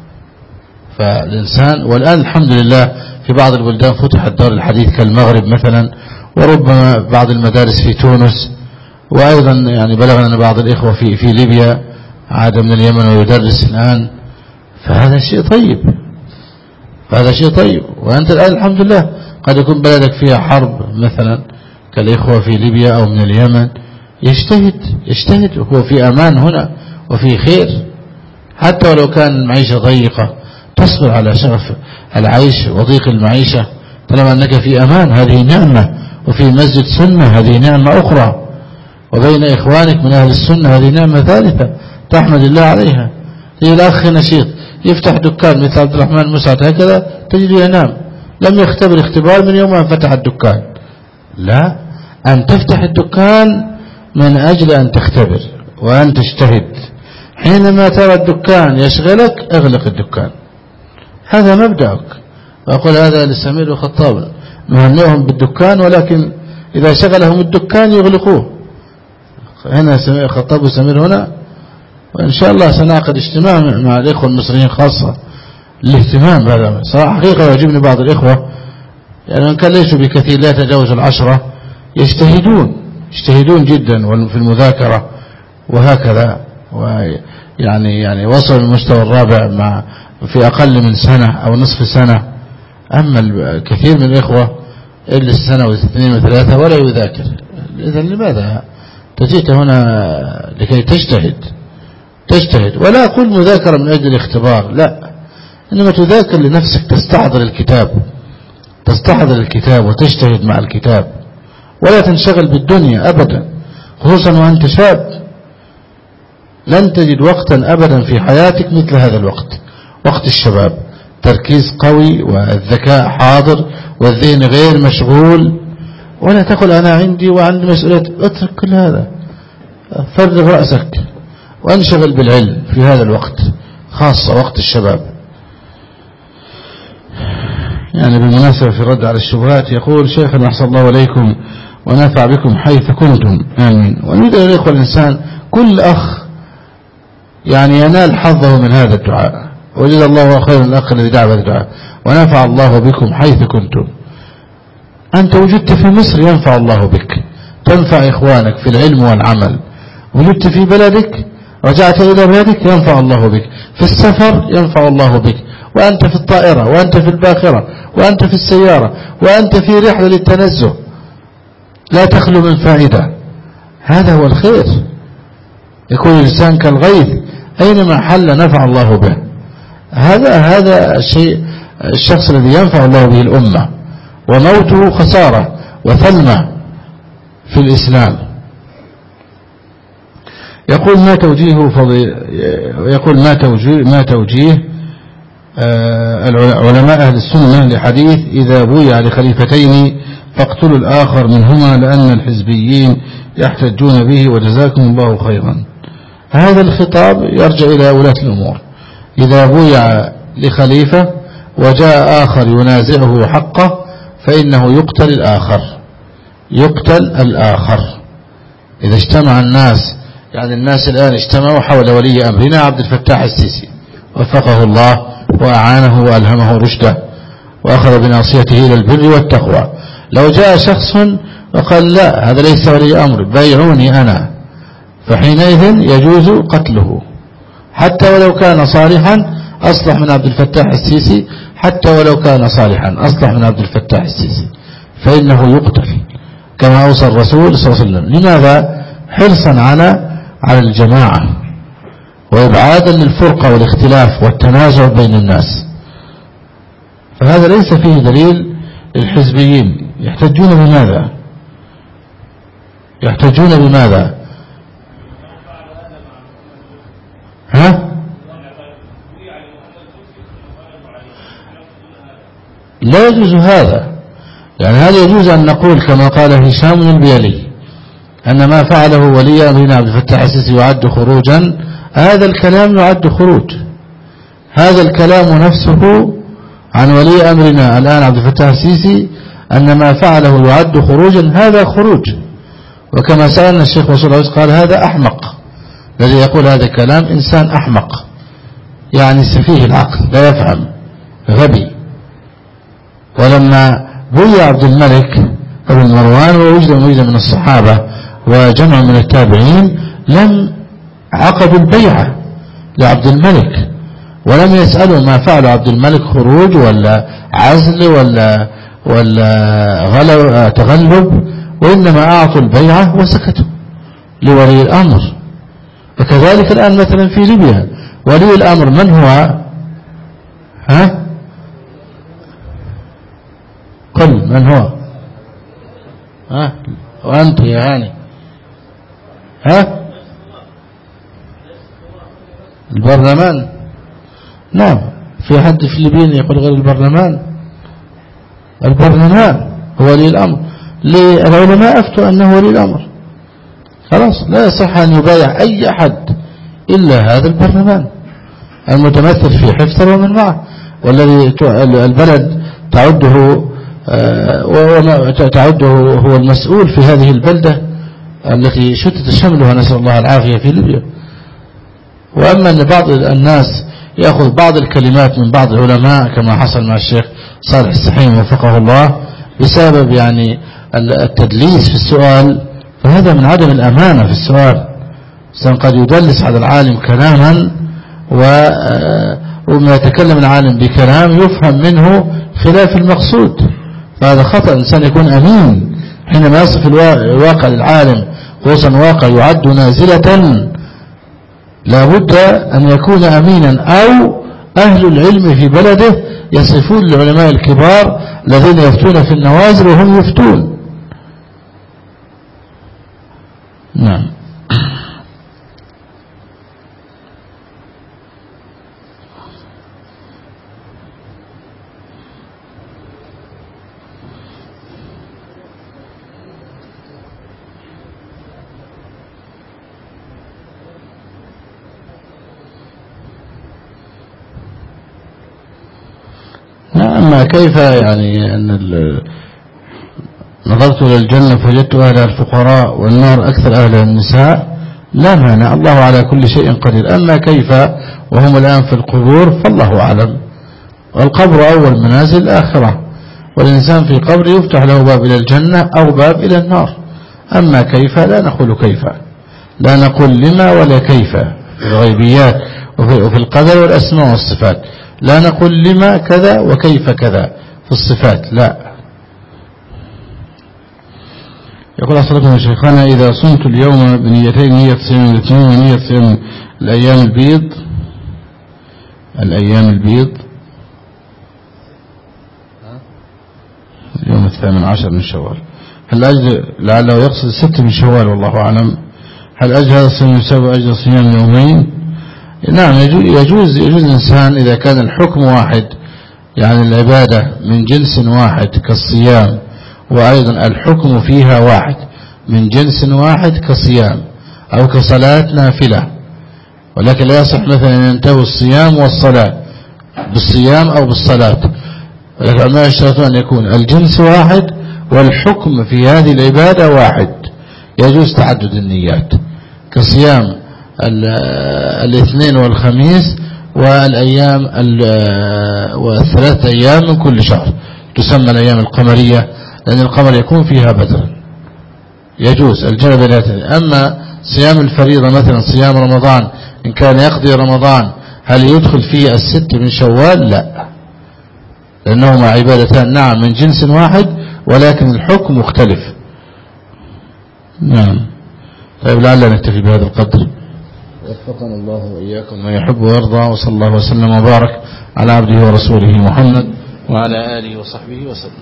فالإنسان، والآن الحمد لله في بعض البلدان فتحت دار الحديث كالمغرب مثلا، وربما بعض المدارس في تونس، وأيضا يعني بلغنا أن بعض الإخوة في, في ليبيا عاد من اليمن ويدرس الآن. فهذا شيء طيب، فهذا شيء طيب. وأنت الآن الحمد لله قد يكون بلدك فيها حرب مثلا كالإخوة في ليبيا أو من اليمن، يجتهد يجتهد وهو في أمان هنا وفي خير، حتى ولو كان المعيشة ضيقة تصبر على شغف العيش وضيق المعيشة طالما أنك في أمان، هذه نعمة. وفي مسجد سنة هذه نعمة أخرى، وبين إخوانك من أهل السنة هذه نعمة ثالثة تحمد الله عليها. هي الأخ نشيط يفتح دكان مثل عبد الرحمن مسعد هكذا تجد ينام، لم يختبر اختبار من يوم أن فتح الدكان. لا، أن تفتح الدكان من أجل أن تختبر وأن تجتهد. حينما ترى الدكان يشغلك اغلق الدكان، هذا مبدأك. وأقول هذا لسمير وخطاب، نهنئهم بالدكان، ولكن إذا شغلهم الدكان يغلقوه. هنا خطاب وسمير هنا، وإن شاء الله سنعقد اجتماع مع الإخوة المصريين خاصة الاهتمام بهذا. صراحة حقيقة يعجبني بعض الإخوة، يعني من كان ليسوا بكثير لا يتجاوز العشرة، يجتهدون يجتهدون جدا في المذاكرة وهكذا، ويعني يعني وصل المستوى الرابع مع في أقل من سنة أو نصف سنة. أما الكثير من الإخوة إلا السنة واثنين وثلاثة ولا يذاكر. إذن لماذا تجيت هنا لكي تجتهد تجتهد ولا أقول مذاكرة من أجل الاختبار، لا، إنما تذاكر لنفسك، تستحضر الكتاب تستحضر الكتاب وتجتهد مع الكتاب، ولا تنشغل بالدنيا أبدا، خصوصا وأنت شاب. لن تجد وقتا أبدا في حياتك مثل هذا الوقت، وقت الشباب، تركيز قوي والذكاء حاضر والذهن غير مشغول. ولا تقول أنا عندي وعندي مسؤوليات، اترك كل هذا، فرغ رأسك وانشغل بالعلم في هذا الوقت، خاصة وقت الشباب. يعني بالمناسبة في رد على الشبهات يقول شيخنا أحسن الله عليكم ونفع بكم حيث كنتم آمين. ونريد أن يقول الإنسان كل أخ يعني ينال حظه من هذا الدعاء، وجزا الله خير الأخ الذي دعا بهذا الدعاء، ونفع الله بكم حيث كنتم. أنت وجدت في مصر ينفع الله بك، تنفع إخوانك في العلم والعمل. وجدت في بلدك رجعت إلى بلدك ينفع الله بك، في السفر ينفع الله بك، وأنت في الطائرة، وأنت في الباخرة، وأنت في السيارة، وأنت في رحلة للتنزه، لا تخلو من فائدة. هذا هو الخير. يكون الإنسان كالغيث أينما حل نفع الله به. هذا هذا الشيء، الشخص الذي ينفع الله به الأمة، وموته خسارة وثلمة في الإسلام. يقول ما توجيه فضي... يقول ما توجيه ما توجيه علماء أهل السنة لحديث إذا بويع لخليفتين فاقتلوا الآخر منهما لأن الحزبيين يحتجون به وجزاكم الله خيرا. هذا الخطاب يرجع إلى ولاة الأمور. إذا بويع لخليفة وجاء آخر ينازعه حقه فإنه يقتل الآخر يقتل الآخر إذا اجتمع الناس، يعني الناس الآن اجتمعوا حول ولي أمرنا عبد الفتاح السيسي وفقه الله وأعانه وألهمه رشده وأخذ بناصيته إلى البر والتقوى. لو جاء شخص وقال لا هذا ليس ولي أمر بيعوني أنا، فحينئذ يجوز قتله حتى ولو كان صالحا أصلح من عبد الفتاح السيسي، حتى ولو كان صالحا أصلح من عبد الفتاح السيسي، فإنه يقتل كما أوصى الرسول صلى الله عليه وسلم. لماذا؟ حرصا على على الجماعة وإبعادا للفرقة والاختلاف والتنازع بين الناس. فهذا ليس فيه دليل للحزبيين. يحتجون بماذا؟ يحتجون بماذا؟ ها؟ لا يجوز هذا. يعني هذا يجوز أن نقول كما قال هشام البيلي أن ما فعله ولي أمرنا عبد الفتاح السيسي يعد خروجا. هذا الكلام يعد خروج. هذا الكلام نفسه عن ولي أمرنا الآن عبد الفتاح السيسي أن ما فعله يعد خروجا، هذا خروج. وكما سألنا الشيخ وصول الله قال هذا أحمق. الذي يقول هذا الكلام إنسان أحمق، يعني سفيه العقل، لا يفهم، غبي. ولما بوي عبد الملك بن مروان ووجد موجد من الصحابة وجمع من التابعين لم عقدوا البيعة لعبد الملك، ولم يسألوا ما فعل عبد الملك خروج ولا عزل ولا ولا تغلب، وإنما أعطوا البيعة وسكتوا لولي الأمر. وكذلك الآن مثلا في ليبيا ولي الأمر من هو؟ ها قل من هو؟ ها وأنت يا هاني؟ ها البرلمان. نعم، في حد في الليبيين يقول غير البرلمان؟ البرلمان هو ولي الأمر. العلماء أفتوا أنه ولي الأمر. خلاص لا يصح أن يبايع أي أحد إلا هذا البرلمان المتمثل في حفتر ومن معه، والذي البلد تعده تعده هو المسؤول في هذه البلدة التي شتت شملها، نسأل الله العافية، في ليبيا. وأما أن بعض الناس يأخذ بعض الكلمات من بعض العلماء كما حصل مع الشيخ صالح السحيم وفقه الله بسبب يعني التدليس في السؤال، فهذا من عدم الأمانة في السؤال. قد يدلس على العالم كلاما وما يتكلم العالم بكلام يفهم منه خلاف المقصود، فهذا خطأ. الإنسان يكون أمين حينما يصف الواقع للعالم، خصوصا واقع يعد نازلة، لا بد أن يكون أمينا. أو أهل العلم في بلده يصفون العلماء الكبار الذين يفتون في النوازل وهم يفتون. نعم. أما كيف يعني أن نظرت إلى الجنة فوجدت أهلها الفقراء والنار أكثر أهلها النساء، لا مانع، الله على كل شيء قدير. أما كيف وهم الآن في القبور فالله أعلم. والقبر أول منازل الآخرة، والإنسان في قبر يفتح له باب إلى الجنة أو باب إلى النار. أما كيف لا نقول كيف، لا نقول لما ولا كيف في الغيبيات وفي القدر والأسماء والصفات. لا نقول لما كذا وكيف كذا في الصفات، لا. يقول أصدقنا يا شيخنا إذا صمت اليوم بنيتين، نية صيام الاثنين ونية صيام الأيام البيض الأيام البيض اليوم الثامن عشر من شوال، هل أجل لعله يقصد ست من شوال والله أعلم، هل أجل هذا الصيام يساوي أجل صيام يومين؟ نعم، يجوز يجوز الإنسان إذا كان الحكم واحد، يعني العبادة من جنس واحد كالصيام، وأيضا الحكم فيها واحد من جنس واحد كصيام أو كصلاة نافلة. ولكن لا يصح مثلا أن ينتهي الصيام والصلاة بالصيام أو بالصلاة، العلماء يشترطون أن يكون الجنس واحد والحكم في هذه العبادة واحد. يجوز تعدد النيات كصيام الاثنين والخميس والأيام والثلاثة أيام من كل شهر، تسمى الأيام القمرية لأن القمر يكون فيها بدرا، يجوز الجمع بيناتهم. أما صيام الفريضة مثلا صيام رمضان إن كان يقضي رمضان هل يدخل فيه الست من شوال؟ لا، لأنهما عبادتان نعم من جنس واحد ولكن الحكم مختلف. نعم. طيب لعلنا نكتفي بهذا القدر، وفقنا الله وإياكم ما يحب ويرضى، وصلى الله وسلم وبارك على عبده ورسوله محمد وعلى آله وصحبه وسلم.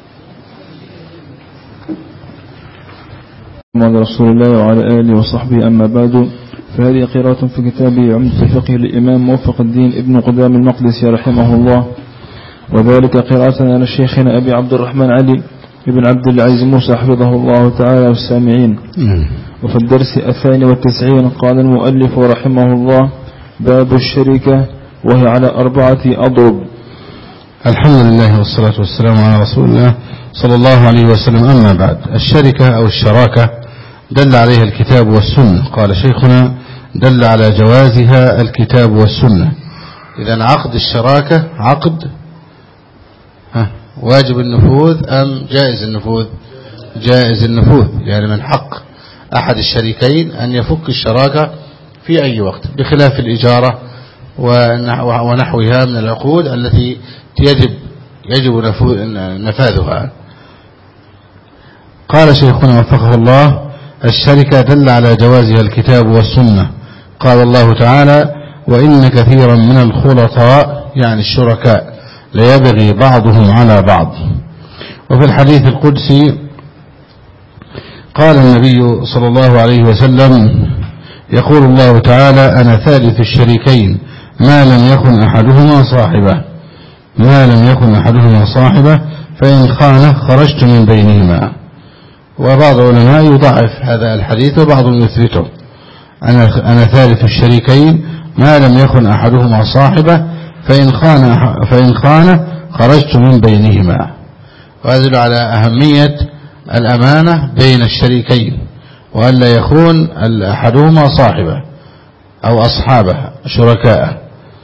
محمد رسول الله وعلى آله وصحبه، أما بعد، فهذه قراءة في كتاب عمدة الفقه للإمام موفق الدين ابن قدام المقدسي رحمه الله. وذلك قراءة على شيخنا أبي عبد الرحمن علي بن عبد العزيز موسى حفظه الله تعالى والسامعين. وفي الدرس الثاني والتسعين قال المؤلف رحمه الله: باب الشركة، وهي على أربعة أضرب. الحمد لله والصلاة والسلام على رسول الله صلى الله عليه وسلم. أما بعد، الشركة أو الشراكة دل عليها الكتاب والسنة. قال شيخنا: دل على جوازها الكتاب والسنة. إذن عقد الشراكة عقد واجب النفوذ أم جائز النفوذ؟ جائز النفوذ، يعني من حق أحد الشريكين أن يفك الشراكة في أي وقت، بخلاف الإجارة ونحوها من العقود التي يجب يجب نفاذها. قال شيخنا وفقه الله: الشركة دل على جوازها الكتاب والسنة. قال الله تعالى: وإن كثيرا من الخلطاء، يعني الشركاء، ليبغي بعضهم على بعض. وفي الحديث القدسي قال النبي صلى الله عليه وسلم: يقول الله تعالى: أنا ثالث الشريكين ما لم يكن أحدهما صاحبه ما لم يكن أحدهما صاحبه فإن خانه خرجت من بينهما. وبعض العلماء يضعف هذا الحديث وبعضهم يثبته: أنا أنا ثالث الشريكين ما لم يكن أحدهما صاحبه فإن خان فإن خان خرجت من بينهما. وهذا على أهمية الأمانة بين الشريكين، وألا يكون أحدهما صاحبه أو أصحابه شركاء.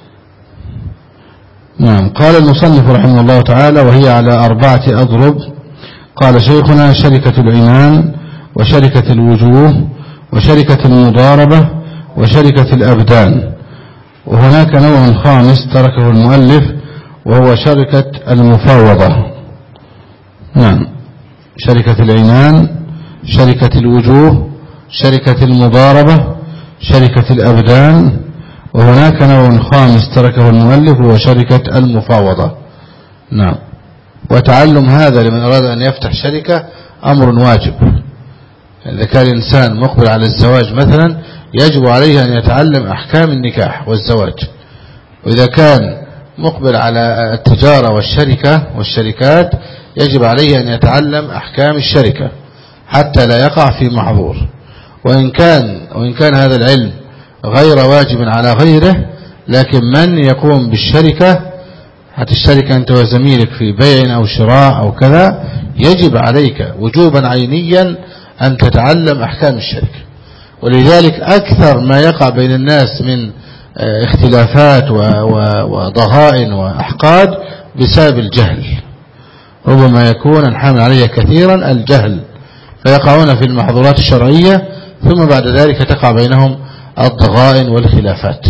نعم. قال المصنف رحمه الله تعالى: وهي على أربعة أضرب. قال شيخنا: شركة العنان، وشركة الوجوه، وشركة المضاربة، وشركة الأبدان. وهناك نوع خامس تركه المؤلف، وهو شركة المفاوضة. نعم. شركة العنان، شركة الوجوه، شركة المضاربة، شركة الأبدان. وهناك نوع خامس تركه المؤلف، وهو شركة المفاوضة. نعم. وتعلم هذا لمن أراد أن يفتح شركة أمر واجب. إذا كان الإنسان مقبل على الزواج مثلا، يجب عليه أن يتعلم أحكام النكاح والزواج. وإذا كان مقبل على التجارة والشركة والشركات، يجب عليه أن يتعلم أحكام الشركة حتى لا يقع في محظور. وإن كان وإن كان هذا العلم غير واجب على غيره، لكن من يقوم بالشركة، حتى الشركة أنت وزميلك في بيع أو شراء أو كذا، يجب عليك وجوبا عينيا أن تتعلم أحكام الشركة. ولذلك أكثر ما يقع بين الناس من اختلافات وضغائن وأحقاد بسبب الجهل. ربما يكون الحامل عليه كثيرا الجهل، فيقعون في المحظورات الشرعية، ثم بعد ذلك تقع بينهم الضغائن والخلافات.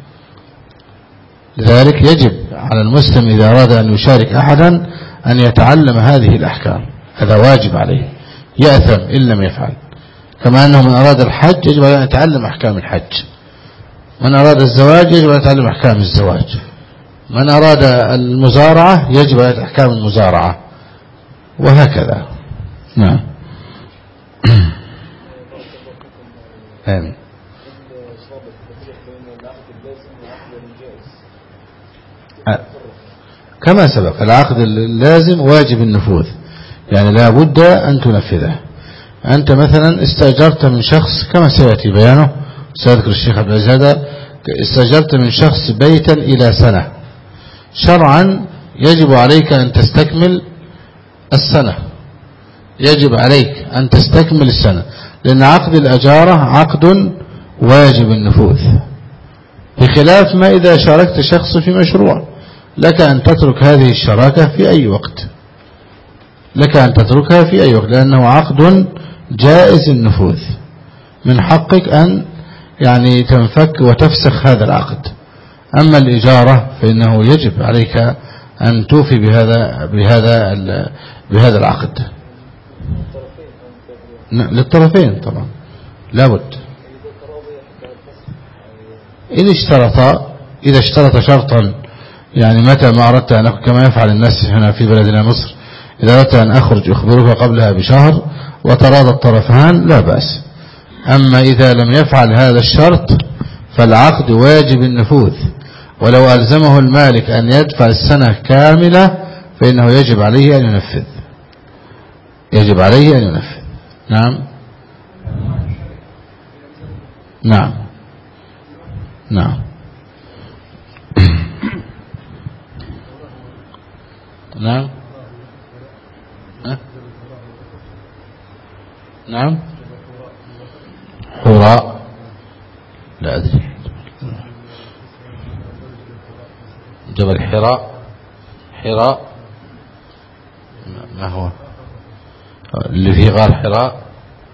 لذلك يجب على المسلم إذا أراد أن يشارك أحدا أن يتعلم هذه الأحكام، هذا واجب عليه، يأثم إن لم يفعل. كما أنه من أراد الحج يجب أن يتعلم أحكام الحج، من أراد الزواج يجب أن يتعلم أحكام الزواج، من أراد المزارعة يجب أن يتعلم أحكام المزارعة، وهكذا. نعم. آمين. كما سبق، العقد اللازم واجب النفوذ، يعني لا بد أن تنفذه. أنت مثلا استأجرت من شخص، كما سيأتي بيانه سيذكر الشيخ عبد العزيز هذا، استأجرت من شخص بيتا إلى سنة، شرعا يجب عليك أن تستكمل السنة، يجب عليك أن تستكمل السنة، لأن عقد الأجارة عقد واجب النفوذ، بخلاف ما إذا شاركت شخص في مشروع، لك أن تترك هذه الشراكة في أي وقت، لك أن تتركها في أي وقت، لأنه عقد جائز النفوذ، من حقك أن يعني تنفك وتفسخ هذا العقد. أما الإجارة فإنه يجب عليك أن توفي بهذا بهذا بهذا العقد للطرفين طبعا لابد. إن اشترط إذا اشترط شرطا، يعني متى ما أردت أن أخرج، كما يفعل الناس هنا في بلدنا مصر، إذا أردت أن أخرج أخبرك قبلها بشهر وتراضى الطرفان لا بأس. أما إذا لم يفعل هذا الشرط فالعقد واجب النفوذ، ولو ألزمه المالك أن يدفع السنة كاملة فإنه يجب عليه أن ينفذ، يجب عليه أن ينفذ. نعم نعم نعم نعم أه؟ نعم حراء لا أدري، جبل حراء، حراء ما هو اللي فيه غار حراء؟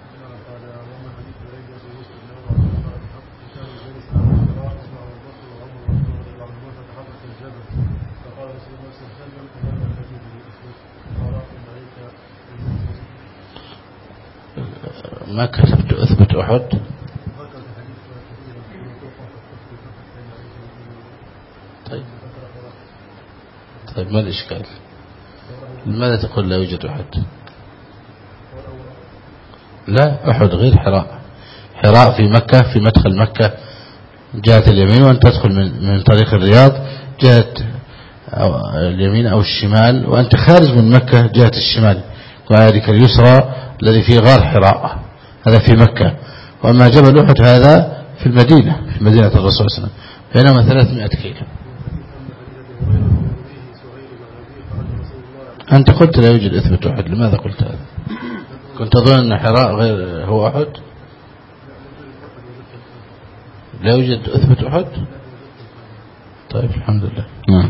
ما كتبت أثبت أحد. طيب طيب ما الإشكال؟ لماذا تقول لا يوجد أحد؟ لا، أحد غير حراء. حراء في مكة، في مدخل مكة جهة اليمين، وأن تدخل من من طريق الرياض جهة اليمين أو الشمال، وأنت خارج من مكة جهة الشمال وذلك اليسرى الذي فيه غار حراء، هذا في مكة. وأما جبل أحد هذا في المدينة، في مدينة الرسول صلى الله عليه وسلم، بينما ثلاثمائة كيلو. أنت قلت لا يوجد إثبات أحد، لماذا قلت هذا؟ كنت أظن أن حراء غير هو أحد. لا يوجد إثبات أحد. طيب الحمد لله. نعم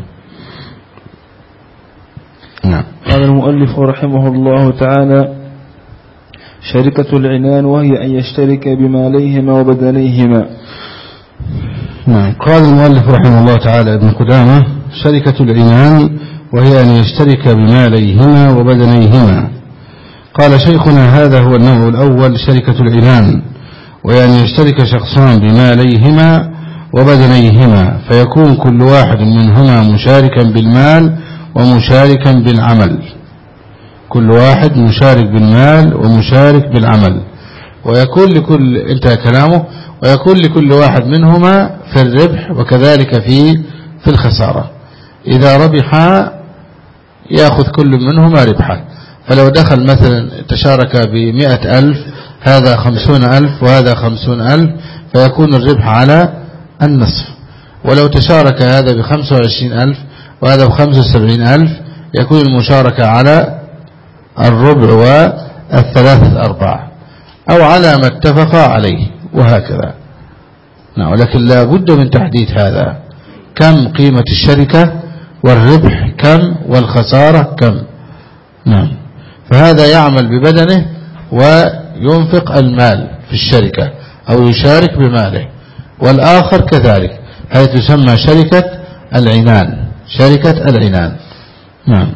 نعم. قال المؤلف رحمه الله تعالى: شركة العنان وهي أن يشترك بماليهما وبدنيهما. نعم. قال المؤلف رحمه الله تعالى ابن قدامة: شركة العنان وهي أن يشترك بماليهما وبدنيهما. قال شيخنا: هذا هو النوع الأول، شركة العنان، وهي أن يشترك شخصان بماليهما وبدنيهما، فيكون كل واحد منهما مشاركا بالمال ومشاركا بالعمل، كل واحد مشارك بالمال ومشارك بالعمل، ويكون لكل، انتهى كلامه، ويكون لكل واحد منهما في الربح وكذلك في في الخسارة. إذا ربحا يأخذ كل منهما ربحا، فلو دخل مثلا تشارك بمئة ألف، هذا خمسون ألف وهذا خمسون ألف، فيكون الربح على النصف. ولو تشارك هذا بخمسة وعشرين ألف وهذا بخمسة وسبعين ألف، يكون المشاركة على الربع والثلاثة أرباع، أو على ما اتفق عليه، وهكذا. نعم. ولكن لا بد من تحديد هذا، كم قيمة الشركة، والربح كم، والخسارة كم. نعم. فهذا يعمل ببدنه وينفق المال في الشركة أو يشارك بماله، والآخر كذلك، هذه تسمى شركة العنان، شركة العنان. نعم.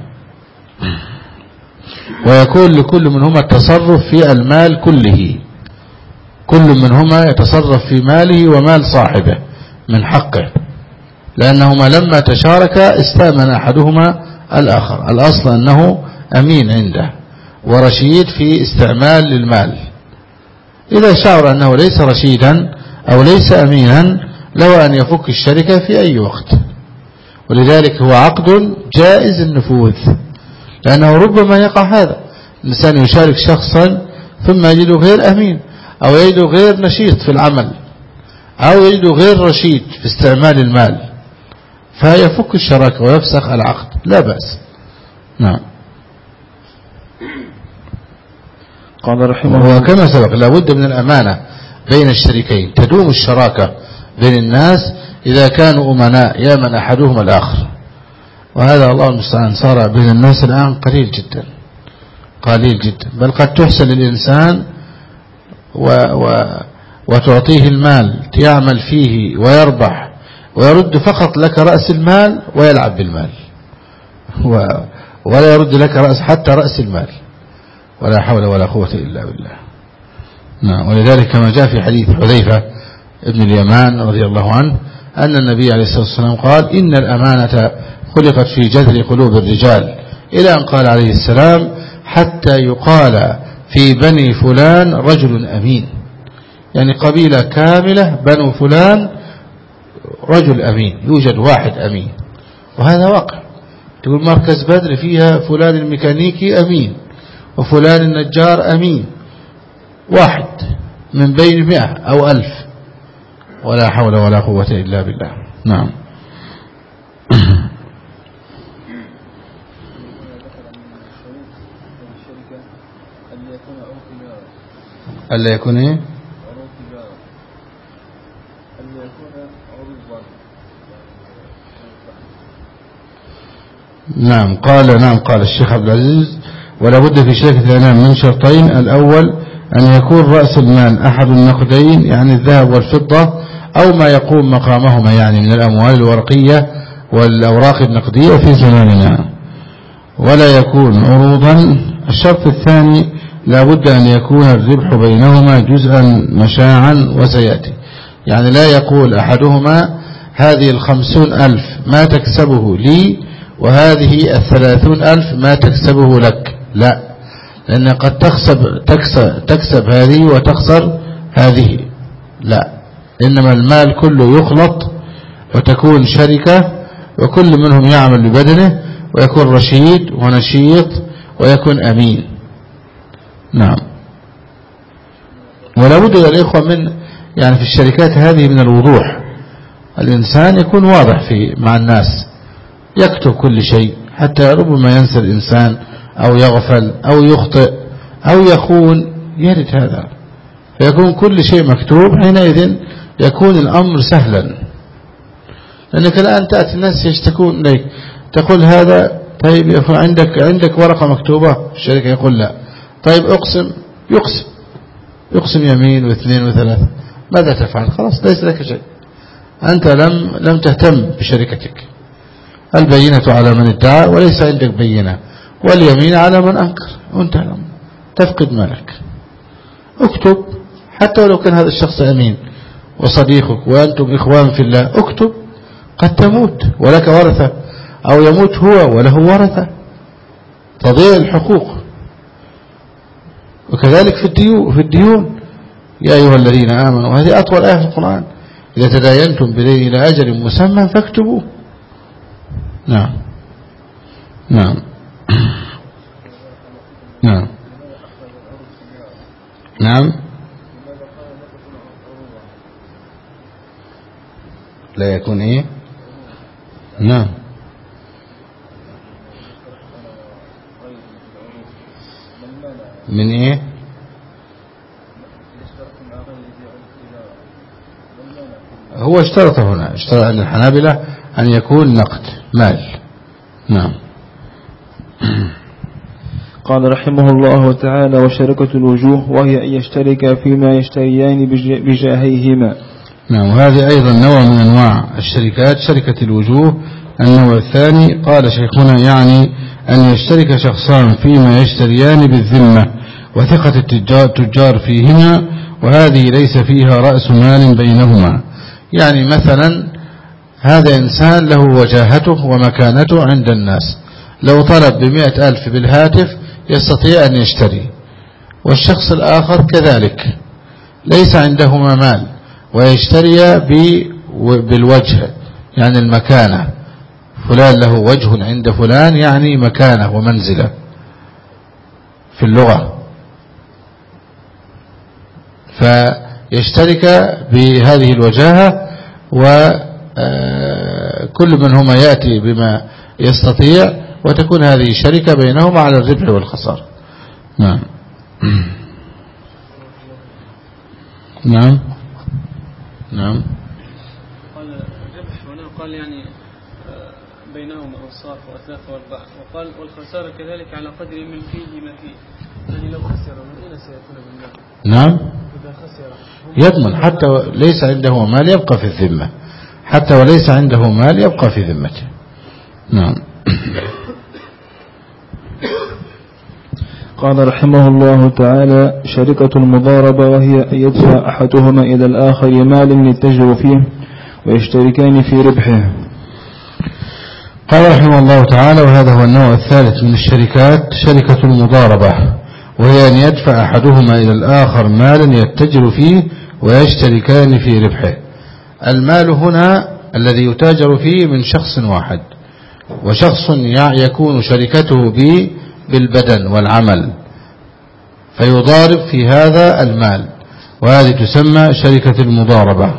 ويكون لكل منهما التصرف في المال كله، كل منهما يتصرف في ماله ومال صاحبه من حقه، لأنهما لما تشاركا استأمن أحدهما الآخر. الأصل أنه أمين عنده ورشيد في استعمال للمال. إذا شعر أنه ليس رشيدا أو ليس أمينا، له أن يفك الشركة في أي وقت، ولذلك هو عقد جائز النفوذ، لأنه ربما يقع هذا، الإنسان يشارك شخصا ثم يجد غير أمين، أو يجد غير نشيط في العمل، أو يجد غير رشيد في استعمال المال، فيفك الشراكة ويفسخ العقد، لا بأس. نعم. قال رحمه الله: وكما سبق لا بد من الأمانة بين الشريكين، تدوم الشراكة بين الناس إذا كانوا أمناء يامن أحدهما الآخر، وهذا الله المستعان صار بين الناس الآن قليل جدا، قليل جدا، بل قد تحسن الإنسان و و وتعطيه المال يعمل فيه ويربح ويرد فقط لك رأس المال ويلعب بالمال، و ولا يرد لك رأس حتى رأس المال، ولا حول ولا قوة إلا بالله. نعم. ولذلك كما جاء في حديث حذيفة ابن اليمان رضي الله عنه أن النبي عليه الصلاة والسلام قال: إن الأمانة خلقت في جذر قلوب الرجال، إلى أن قال عليه السلام: حتى يقال في بني فلان رجل أمين، يعني قبيلة كاملة بنو فلان رجل أمين، يوجد واحد أمين، وهذا واقع. تقول مركز بدر فيها فلان الميكانيكي أمين وفلان النجار أمين، واحد من بين مئة أو ألف، ولا حول ولا قوة إلا بالله. نعم. ألا يكون إيه؟ نعم قال نعم قال الشيخ عبد العزيز: ولا بد في شركة الإعلام من شرطين: الأول أن يكون رأس المال أحد النقدين، يعني الذهب والفضة، أو ما يقوم مقامهما، يعني من الأموال الورقية والأوراق النقدية في زماننا، ولا يكون عروضا. الشرط الثاني: لا بد أن يكون الربح بينهما جزءا مشاعا، وسيأتي. يعني لا يقول أحدهما هذه الخمسون ألف ما تكسبه لي وهذه الثلاثون ألف ما تكسبه لك، لا، لأن قد تكسب, تكسب, تكسب هذه وتخسر هذه، لا، إنما المال كله يخلط وتكون شركة، وكل منهم يعمل ببدنه ويكون رشيد ونشيط ويكون أمين. نعم. ولا بد يا الإخوة من يعني في الشركات هذه من الوضوح، الإنسان يكون واضح في مع الناس، يكتب كل شيء، حتى ربما ينسى الإنسان أو يغفل أو يخطئ أو يخون، يرد هذا، فيكون كل شيء مكتوب، حينئذ يكون الأمر سهلا. لأنك الآن تأتي الناس يشتكون إليك، تقول هذا طيب يكون عندك عندك ورقة مكتوبة، الشركة يقول لا، طيب اقسم، يقسم يقسم يمين واثنين وثلاثة، ماذا تفعل؟ خلاص ليس لك شيء، أنت لم لم تهتم بشركتك. البينة على من ادعى وليس عندك بينة، واليمين على من أنكر، وانت تفقد مالك. اكتب، حتى ولو كان هذا الشخص أمين وصديقك وأنتم إخوان في الله، اكتب، قد تموت ولك ورثة، أو يموت هو وله ورثة، تضيع الحقوق. وكذلك في الديون, في الديون يا أيها الذين آمنوا، وهذه أطول آية في القرآن: إذا تداينتم بدين إلى أجل مسمى فاكتبوه. نعم نعم نعم نعم لا يكون إيه؟ نعم من إيه؟ هو اشترط هنا، اشترط عند الحنابلة أن يكون نقد مال. نعم. قال رحمه الله تعالى: وشركة الوجوه، وهي أن يشترك فيما يشتريان بجاهيهما. نعم. وهذه أيضا نوع من أنواع الشركات، شركة الوجوه. النوع الثاني قال شيخنا يعني أن يشترك شخصان فيما يشتريان بالذمة وثقة التجار فيهما، وهذه ليس فيها رأس مال بينهما. يعني مثلا هذا إنسان له وجاهته ومكانته عند الناس، لو طلب بمئة ألف بالهاتف يستطيع أن يشتري، والشخص الآخر كذلك ليس عندهما مال ويشتري بالوجه، يعني المكانة، فلان له وجه عند فلان، يعني مكانة ومنزلة في اللغة، فيشترك بهذه الوجاهة، وكل منهما يأتي بما يستطيع، وتكون هذه شركة بينهما على الربح والخسارة. نعم نعم نعم. قال الربح هنا قال يعني بينهما أوصاف وأثلاث وأرباح، وقال والخسارة كذلك على قدر من فيه ما فيه، يعني لو خسر من أين سيكون بالمال؟ نعم. إذا خسر يضمن، حتى ليس عنده مال يبقى في الذمة، حتى وليس عنده مال يبقى في ذمته. نعم. قال رحمه الله تعالى: شركة المضاربة، وهي أن يدفع أحدهما إلى الآخر مال يتجر فيه ويشتركان في ربحه. قال رحمه الله تعالى: وهذا هو النوع الثالث من الشركات، شركة المضاربة، وهي أن يدفع أحدهما إلى الآخر مالا يتجر فيه ويشتركان في ربحه. المال هنا الذي يتاجر فيه من شخص واحد، وشخص يكون شركته به بالبدن والعمل فيضارب في هذا المال، وهذه تسمى شركة المضاربة.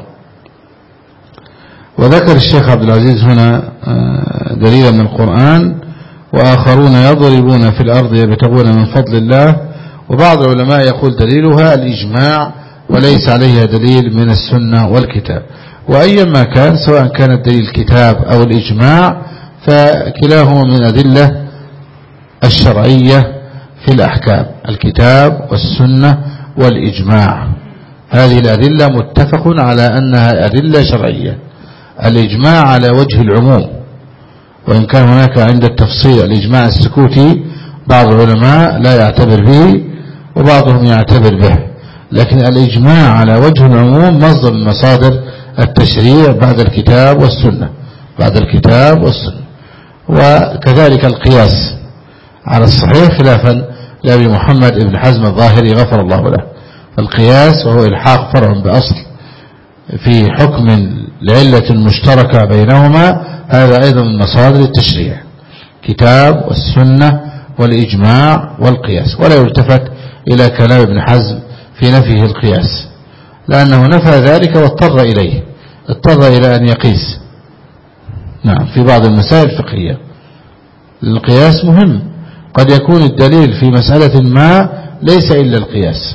وذكر الشيخ عبد العزيز هنا دليلا من القرآن: وآخرون يضربون في الأرض يبتغون من فضل الله. وبعض العلماء يقول دليلها الإجماع وليس عليها دليل من السنة والكتاب. وأيا ما كان، سواء كان الدليل الكتاب أو الإجماع، فكلاهما من أدلة الشرعية في الأحكام، الكتاب والسنة والإجماع. هذه الأدلة متفق على أنها أدلة شرعية. الإجماع على وجه العموم، وإن كان هناك عند التفصيل الإجماع السكوتي بعض العلماء لا يعتبر به وبعضهم يعتبر به، لكن الإجماع على وجه العموم مصدر من مصادر التشريع بعد الكتاب والسنة، بعد الكتاب والسنة. وكذلك القياس على الصحيح خلافا لأبي محمد ابن حزم الظاهري غفر الله له. القياس وهو إلحاق فرع بأصل في حكم لعلة مشتركة بينهما، هذا أيضا من مصادر التشريع، كتاب والسنة والإجماع والقياس. ولا يلتفت إلى كلام ابن حزم في نفيه القياس، لأنه نفى ذلك واضطر إليه، اضطر إلى أن يقيس. نعم، في بعض المسائل الفقهية القياس مهم، قد يكون الدليل في مسألة ما ليس إلا القياس،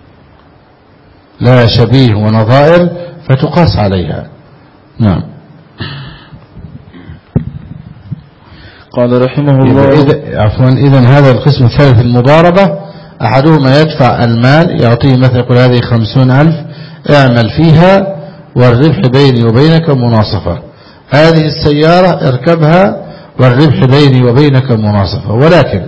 لا شبيه ونظائر فتقاس عليها. نعم. قال رحمه الله: إذا عفوا إذن هذا القسم الثالث المضاربة، أحدهما يدفع المال، يعطيه مثلا يقول هذه خمسون ألف اعمل فيها والربح بيني وبينك مناصفة، هذه السيارة اركبها والربح بيني وبينك مناصفة، ولكن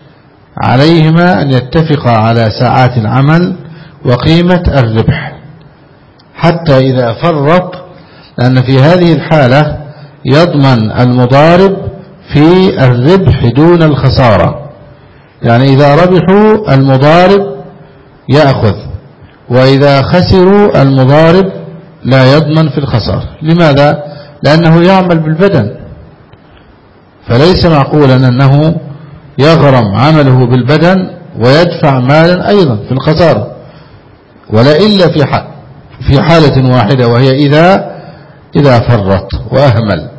عليهما أن يتفقا على ساعات العمل وقيمة الربح حتى إذا فرط، لأن في هذه الحالة يضمن المضارب في الربح دون الخسارة. يعني إذا ربحوا المضارب يأخذ، وإذا خسروا المضارب لا يضمن في الخسارة. لماذا؟ لأنه يعمل بالبدن، فليس معقولا أنه يغرم عمله بالبدن ويدفع مالا أيضا في الخسارة، ولا إلا في حال في حالة واحدة، وهي إذا إذا فرط وأهمل.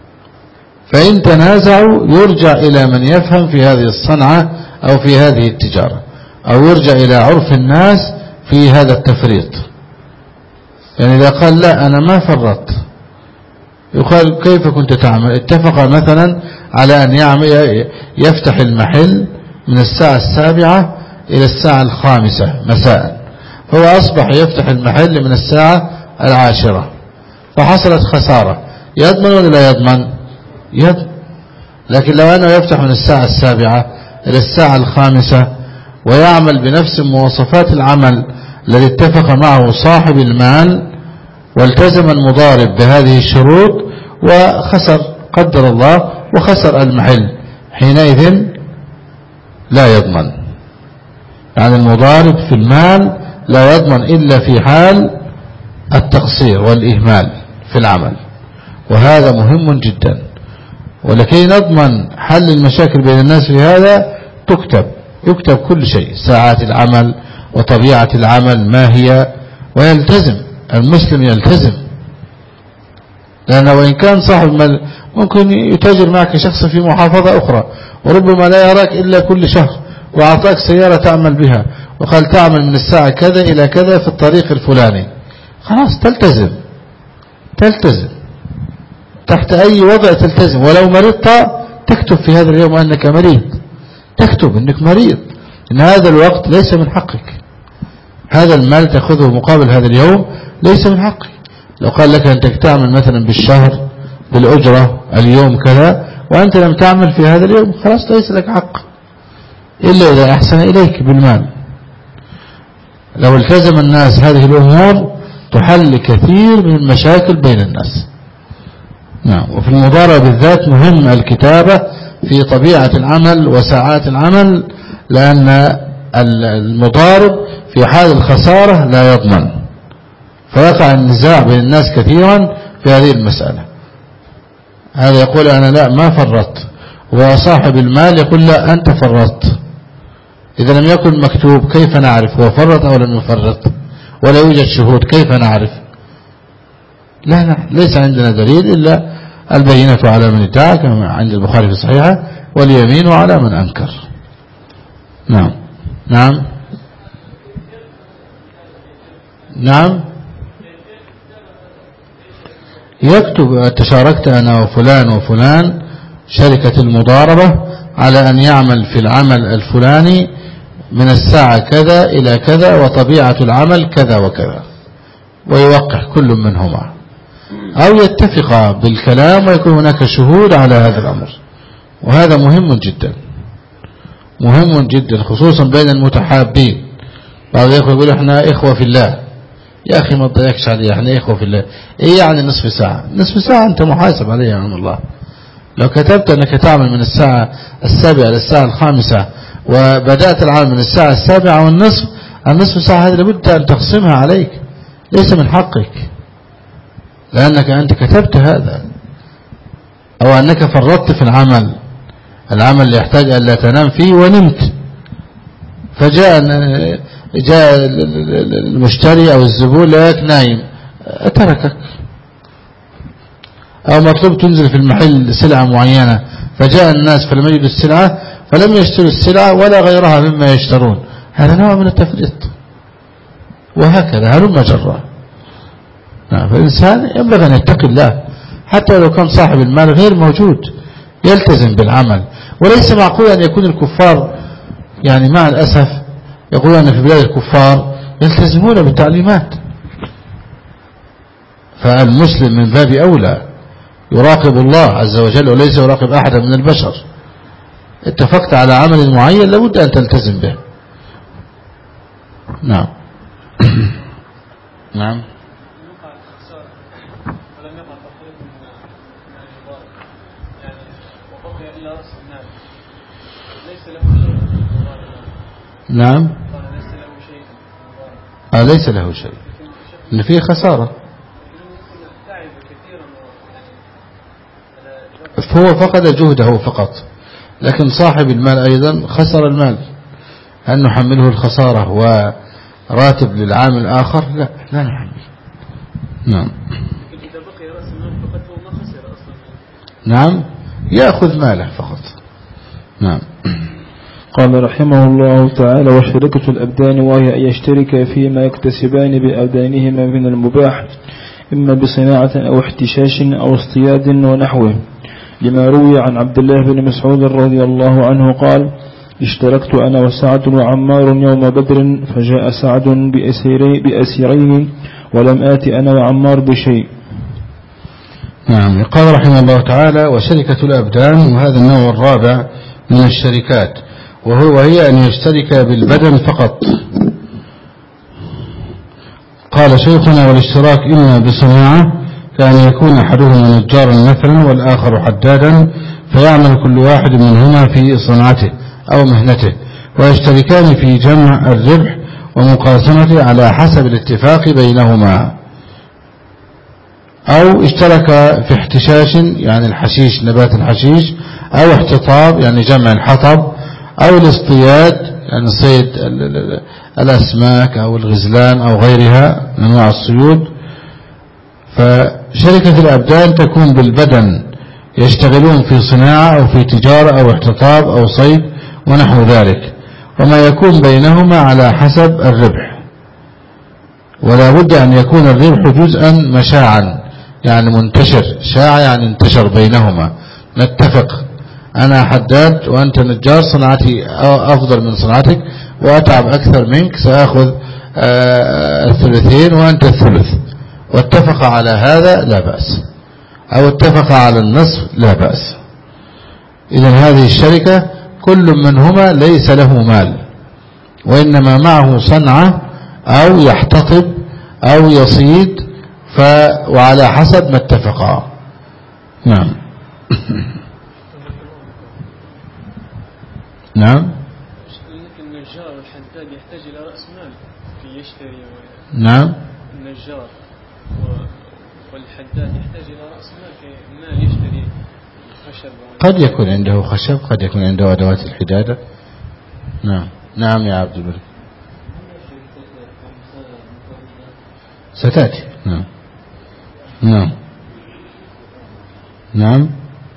فإن تنازعوا يرجع إلى من يفهم في هذه الصنعة أو في هذه التجارة، أو يرجع إلى عرف الناس في هذا التفريط. يعني إذا قال لا أنا ما فرط، يقال كيف كنت تعمل؟ اتفق مثلا على أن يعمل يفتح المحل من الساعة السابعة إلى الساعة الخامسة مساء، هو أصبح يفتح المحل من الساعة العاشرة، فحصلت خسارة، يضمن ولا لا يضمن؟ يضمن. لكن لو أنه يفتح من الساعة السابعة إلى الساعة الخامسة ويعمل بنفس مواصفات العمل الذي اتفق معه صاحب المال، والتزم المضارب بهذه الشروط وخسر قدر الله وخسر المحل، حينئذ لا يضمن. يعني المضارب في المال لا يضمن إلا في حال التقصير والإهمال في العمل، وهذا مهم جدا. ولكي نضمن حل المشاكل بين الناس في هذا تكتب يكتب كل شيء، ساعات العمل وطبيعة العمل ما هي، ويلتزم المسلم يلتزم. لأنه وإن كان صاحب مال ممكن يتاجر معك شخص في محافظة أخرى وربما لا يراك إلا كل شهر، وأعطاك سيارة تعمل بها وقال تعمل من الساعة كذا إلى كذا في الطريق الفلاني، خلاص تلتزم تلتزم تحت أي وضع تلتزم. ولو مرضت تكتب في هذا اليوم أنك مريض، تكتب أنك مريض، إن هذا الوقت ليس من حقك، هذا المال تأخذه مقابل هذا اليوم ليس من حقك. لو قال لك أنت تعمل مثلا بالشهر بالأجرة اليوم كذا وأنت لم تعمل في هذا اليوم، خلاص ليس لك حق إلا إذا أحسن إليك بالمال. لو التزم الناس هذه الأمور تحل كثير من المشاكل بين الناس. نعم. وفي المضاربة بالذات مهم الكتابة في طبيعة العمل وساعات العمل، لأن المضارب في حال الخسارة لا يضمن، فيقع النزاع بين الناس كثيرا في هذه المسألة. هذا يقول أنا لا ما فرطت، وصاحب المال يقول لا أنت فرطت. إذا لم يكن مكتوب كيف نعرف هو فرط أو لم يفرط؟ ولا يوجد شهود كيف نعرف؟ لا لا ليس عندنا دليل إلا البينة على من ادعى كما عند البخاري في صحيحه، واليمين على من أنكر. نعم نعم نعم يكتب تشاركت أنا وفلان وفلان شركة المضاربة على أن يعمل في العمل الفلاني من الساعة كذا إلى كذا وطبيعة العمل كذا وكذا، ويوقع كل منهما، أو يتفق بالكلام ويكون هناك شهود على هذا الأمر. وهذا مهم جدا مهم جدا خصوصا بين المتحابين. بعض الإخوة يقول احنا إخوة في الله. يا أخي ما تضيقش عليه، احنا إخوة في الله. إيه يعني نصف ساعة؟ نصف ساعة أنت محاسب عليه يا عم الله. لو كتبت أنك تعمل من الساعة السابعة إلى الساعة الخامسة وبدأت العمل من الساعة السابعة والنصف، النصف ساعة هذه لابد أن تقسمها عليك، ليس من حقك لأنك أنت كتبت هذا، أو أنك فرطت في العمل العمل اللي يحتاج أن لا تنام فيه ونمت، فجاء جاء المشتري أو الزبون لك نايم أتركك، أو مطلوب تنزل في المحل سلعة معينة فجاء الناس فلم يجدوا السلعة فلم يشتروا السلعة ولا غيرها مما يشترون، هذا نوع من التفريط. وهكذا هلم جرى. فالإنسان ينبغي أن يتقي الله حتى لو كان صاحب المال غير موجود، يلتزم بالعمل. وليس معقول أن يكون الكفار يعني مع الأسف يقولون أن في بلاد الكفار يلتزمون بالتعليمات، فالمسلم من باب أولى يراقب الله عز وجل وليس يراقب أحدا من البشر. اتفقت على عمل معين لابد أن تلتزم به. نعم نعم نعم آه ليس له شيء، اللي فيه خسارة، فهو فقد جهده فقط، لكن صاحب المال أيضا خسر المال، هل نحمله الخسارة وراتب للعامل الآخر؟ لا لا نحمل. نعم نعم يأخذ ماله فقط. نعم. قال رحمه الله تعالى: وشركة الأبدان وهي أن يشترك فيما يكتسبان بأبدانهما من المباح إما بصناعة أو احتشاش أو اصطياد ونحوه، لما روي عن عبد الله بن مسعود رضي الله عنه قال: اشتركت أنا وسعد وعمار يوم بدر، فجاء سعد بأسيري بأسيرين ولم آت أنا وعمار بشيء. نعم. قال رحمه الله تعالى: وشركة الأبدان، وهذا النوع الرابع من الشركات، وهو هي أن يشترك بالبدن فقط. قال شيخنا: والاشتراك إما بصناعة، كأن يكون أحدهما نجارا مثلا والآخر حدادا، فيعمل كل واحد منهما في صنعته أو مهنته، ويشتركان في جمع الربح ومقاسمته على حسب الاتفاق بينهما. أو اشترك في احتشاش يعني الحشيش، نبات الحشيش، أو احتطاب يعني جمع الحطب، أو الاصطياد يعني صيد الأسماك أو الغزلان أو غيرها من أنواع الصيود. فشركة الأبدان تكون بالبدن، يشتغلون في صناعة أو في تجارة أو احتطاب أو صيد ونحو ذلك، وما يكون بينهما على حسب الربح، ولا بد أن يكون الربح جزءا مشاعا يعني منتشر، شاع يعني انتشر بينهما. نتفق أنا حداد وأنت نجار، صنعتي أفضل من صنعتك وأتعب أكثر منك، سأخذ الثلثين وأنت الثلث، واتفق على هذا لا بأس، أو اتفق على النصف لا بأس. إذن هذه الشركة كل منهما ليس له مال، وإنما معه صنعة أو يحتطب أو يصيد، ف وعلى حسب ما اتفقا. نعم. نعم. النجار والحداد يحتاج إلى رأس مال في يشتري. نعم. النجار والحداد يحتاج إلى رأس مال في مال يشتري خشب. قد يكون عنده خشب، قد يكون عنده أدوات الحدادة. نعم نعم يا عبد الملك ستأتي. نعم نعم نعم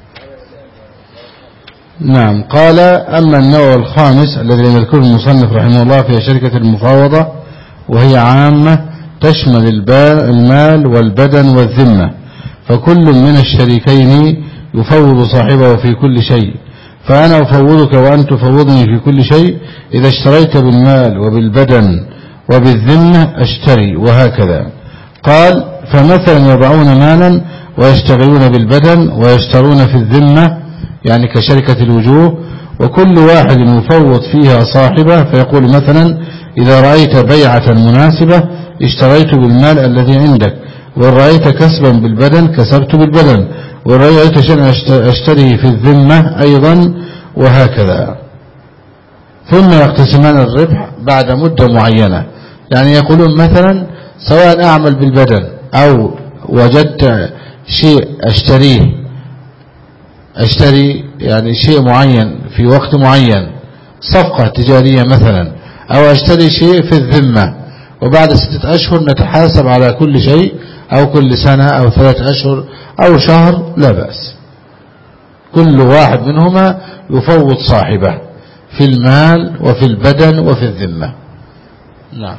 نعم قال: أما النوع الخامس الذي يذكره المصنف رحمه الله في شركة المفاوضة، وهي عامة تشمل المال والبدن والذمة، فكل من الشريكين يفوض صاحبه في كل شيء، فأنا أفوضك وأن تفوضني في كل شيء، إذا اشتريت بالمال وبالبدن وبالذمة اشتري، وهكذا. قال: فمثلا يضعون مالا ويشتغلون بالبدن ويشترون في الذمة، يعني كشركة الوجوه، وكل واحد يفوض فيها صاحبه، فيقول مثلا: إذا رأيت بيعة مناسبة اشتريت بالمال الذي عندك، وإن رأيت كسبا بالبدن كسبت بالبدن، وإن رأيت شيئا اشتري في الذمة أيضا، وهكذا. ثم يقتسمان الربح بعد مدة معينة، يعني يقولون مثلا: سواء أعمل بالبدن أو وجدت شيء أشتريه أشتري يعني شيء معين في وقت معين، صفقة تجارية مثلا، أو أشتري شيء في الذمة، وبعد ستة أشهر نتحاسب على كل شيء، أو كل سنة أو ثلاثة أشهر أو شهر، لا بأس. كل واحد منهما يفوض صاحبه في المال وفي البدن وفي الذمة. نعم.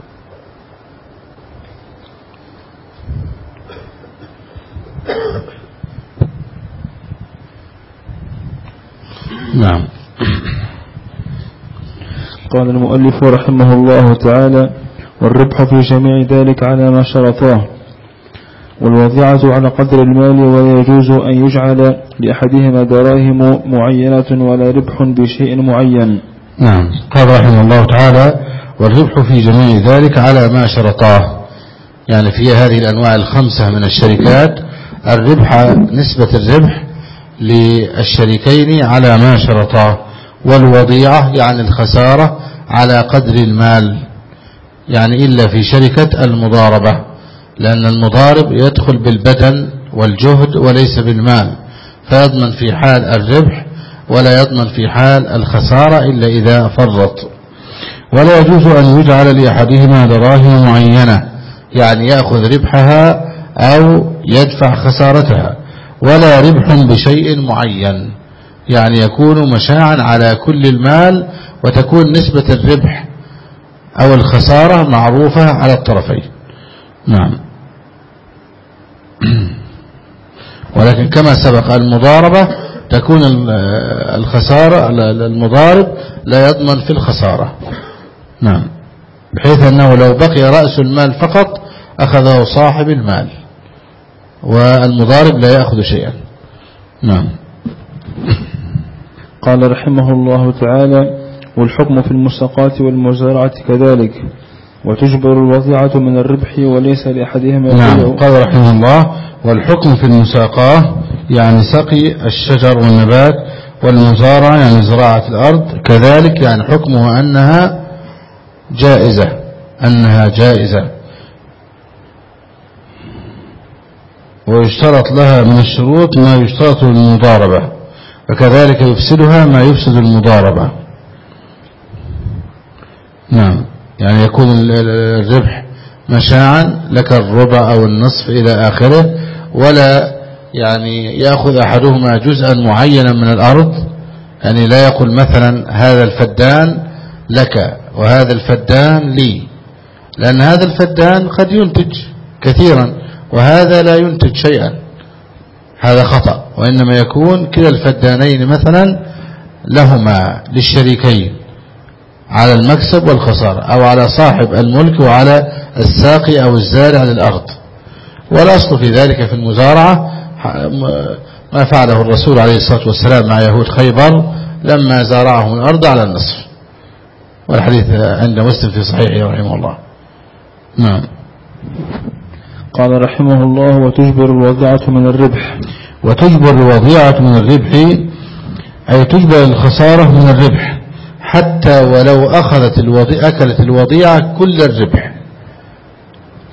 نعم. قال المؤلف رحمه الله تعالى: والربح في جميع ذلك على ما شرطاه، والوضيعة على قدر المال، ولا يجوز أن يجعل لأحدهما دراهم معينة ولا ربح بشيء معين. نعم. قال رحمه الله تعالى: والربح في جميع ذلك على ما شرطاه، يعني في هذه الأنواع الخمسة من الشركات الربح، نسبة الربح للشريكين على ما شرطاه، والوضيعة يعني الخسارة على قدر المال، يعني إلا في شركة المضاربة، لأن المضارب يدخل بالبدن والجهد وليس بالمال، فيضمن في حال الربح ولا يضمن في حال الخسارة إلا إذا فرط. ولا يجوز أن يجعل لأحدهما دراهم معينة، يعني يأخذ ربحها أو يدفع خسارتها، ولا ربح بشيء معين، يعني يكون مشاعا على كل المال، وتكون نسبة الربح أو الخسارة معروفة على الطرفين. نعم. ولكن كما سبق المضاربة تكون الخسارة، المضارب لا يضمن في الخسارة. نعم. بحيث أنه لو بقي رأس المال فقط أخذه صاحب المال، والمضارب لا يأخذ شيئا. نعم. قال رحمه الله تعالى: والحكم في المساقات والمزارعة كذلك، وتجبر الوضيعة من الربح وليس لأحدهما. نعم. قال رحمه الله: والحكم في المساقاه يعني سقي الشجر والنبات، والمزارعة يعني زراعة الأرض، كذلك يعني حكمها أنها جائزة أنها جائزة ويشترط لها من الشروط ما يشترط للمضاربة، وكذلك يفسدها ما يفسد المضاربة. نعم. يعني يكون الربح مشاعا، لك الربع أو النصف إلى آخره، ولا يعني يأخذ أحدهما جزءا معينا من الأرض، يعني لا يقول مثلا هذا الفدان لك وهذا الفدان لي، لأن هذا الفدان قد ينتج كثيرا وهذا لا ينتج شيئا، هذا خطأ. وإنما يكون كلا الفدانين مثلا لهما للشريكين على المكسب والخسارة، أو على صاحب الملك وعلى الساقي أو الزارع للأرض. والأصل في ذلك في المزارعة ما فعله الرسول عليه الصلاة والسلام مع يهود خيبر لما زارعهم الأرض على النصف، والحديث عند مسلم في صحيحه رحمه الله. نعم. قال رحمه الله: وتجبر الوضيعة من الربح. وتجبر الوضيعة من الربح أي تجبر الخسارة من الربح، حتى ولو أخذت الوضيعة أكلت الوضيعة كل الربح،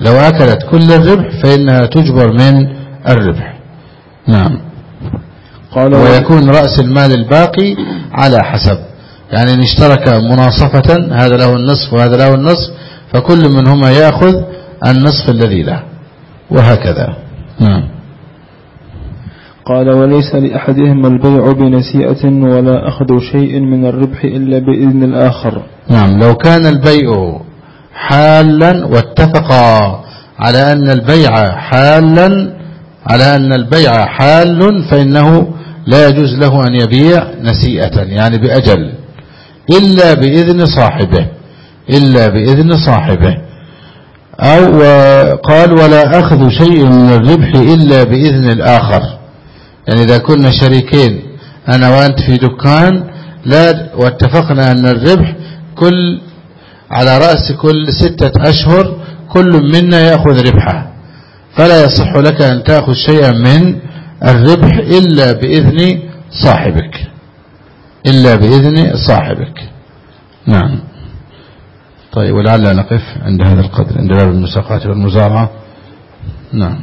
لو أكلت كل الربح فإنها تجبر من الربح. نعم. قال ويكون رأس المال الباقي على حسب، يعني إن اشترك مناصفة هذا له النصف وهذا له النصف، فكل منهما يأخذ النصف الذي له، وهكذا. نعم. قال وليس لأحدهما البيع بنسيئة ولا أخذ شيء من الربح إلا بإذن الآخر. نعم. لو كان البيع حالا واتفقا على أن البيع حالا على أن البيع حال فإنه لا يجوز له أن يبيع نسيئة يعني بأجل إلا بإذن صاحبه إلا بإذن صاحبه أو قال ولا أخذ شيء من الربح إلا بإذن الآخر. يعني إذا كنا شريكين أنا وأنت في دكان لا واتفقنا أن الربح كل على رأس كل ستة أشهر كل منا يأخذ ربحه، فلا يصح لك أن تأخذ شيئا من الربح إلا بإذن صاحبك إلا بإذن صاحبك. نعم. طيب ولعل نقف عند هذا القدر عند باب المساقات والمزارعة. نعم.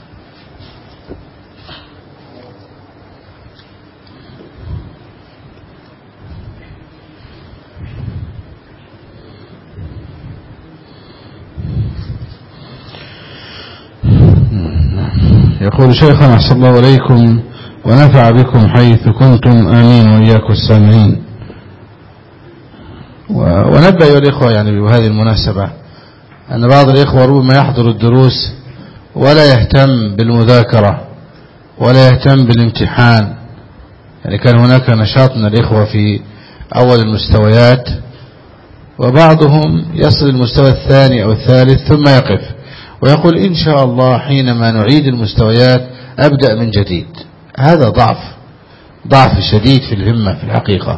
يقول شيخنا أحسن الله عليكم ونفع بكم حيث كنتم آمين وإياكم السامعين. ونبأ أيها الإخوة يعني بهذه المناسبة أن بعض الإخوة ربما يحضر الدروس ولا يهتم بالمذاكرة ولا يهتم بالامتحان. يعني كان هناك نشاط من الإخوة في أول المستويات وبعضهم يصل المستوى الثاني أو الثالث ثم يقف ويقول إن شاء الله حينما نعيد المستويات أبدأ من جديد. هذا ضعف ضعف شديد في الهمة في الحقيقة.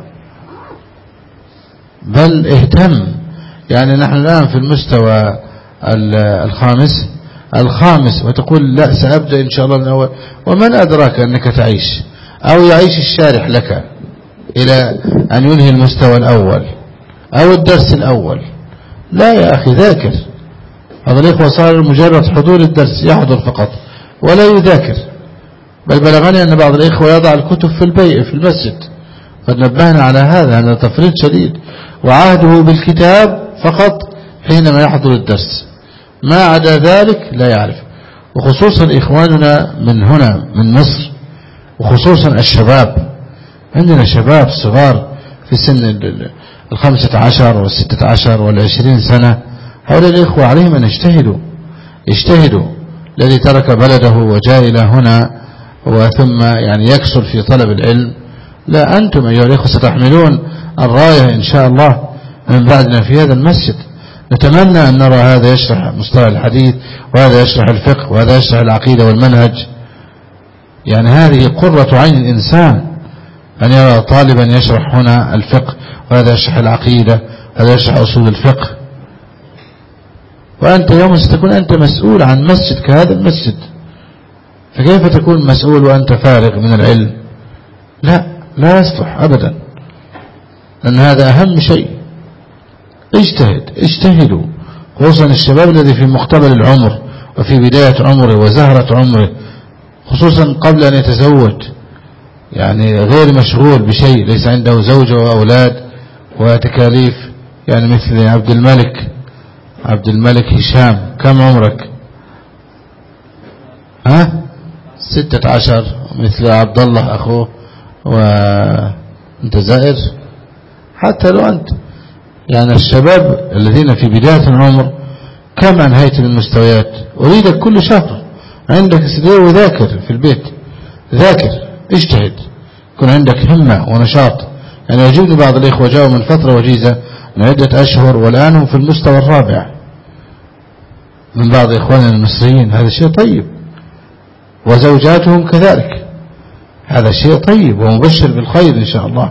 بل اهتم. يعني نحن الآن في المستوى الخامس الخامس وتقول لا سأبدأ إن شاء الله من أول، ومن أدراك أنك تعيش أو يعيش الشارح لك إلى أن ينهي المستوى الأول أو الدرس الأول. لا يا أخي ذاكر. هذا الإخوة صار مجرد حضور الدرس يحضر فقط ولا يذاكر. بل بلغني أن بعض الإخوة يضع الكتب في البيت في المسجد. قد نبهنا على هذا هذا تفريط شديد. وعهده بالكتاب فقط حينما يحضر الدرس، ما عدا ذلك لا يعرف. وخصوصا إخواننا من هنا من مصر وخصوصا الشباب. عندنا شباب صغار في سن الخمسة عشر والستة عشر والعشرين سنة. هؤلاء الإخوة عليهم أن يجتهدوا يجتهدوا. الذي ترك بلده وجاء إلى هنا وثم يعني يكسل في طلب العلم، لا أنتم أيها الإخوة ستحملون الراية إن شاء الله من بعدنا في هذا المسجد. نتمنى أن نرى هذا يشرح مصطلح الحديث وهذا يشرح الفقه وهذا يشرح العقيدة والمنهج. يعني هذه قرة عين الإنسان أن يرى طالبا يشرح هنا الفقه وهذا يشرح العقيدة وهذا يشرح أصول الفقه. وأنت يوم ستكون أنت مسؤول عن مسجد كهذا المسجد، فكيف تكون مسؤول وأنت فارغ من العلم؟ لا لا يصلح أبدا، لأن هذا أهم شيء. اجتهد اجتهدوا، خصوصا الشباب الذي في مقتبل العمر وفي بداية عمره وزهرة عمره، خصوصا قبل أن يتزوج، يعني غير مشغول بشيء، ليس عنده زوجة وأولاد وتكاليف. يعني مثل عبد الملك عبد الملك هشام، كم عمرك؟ ها ستة عشر. مثل عبد الله أخوه وانت زائر. حتى لو أنت يعني الشباب الذين في بداية العمر كم أنهيت من المستويات؟ أريدك كل شهر عندك سدير وذاكر في البيت، ذاكر اجتهد، يكون عندك همة ونشاط. يعني يجبني بعض الإخوة جاءوا من فترة وجيزة من عدة أشهر والآن هم في المستوى الرابع من بعض إخواننا المصريين. هذا شيء طيب، وزوجاتهم كذلك، هذا شيء طيب ومبشر بالخير إن شاء الله.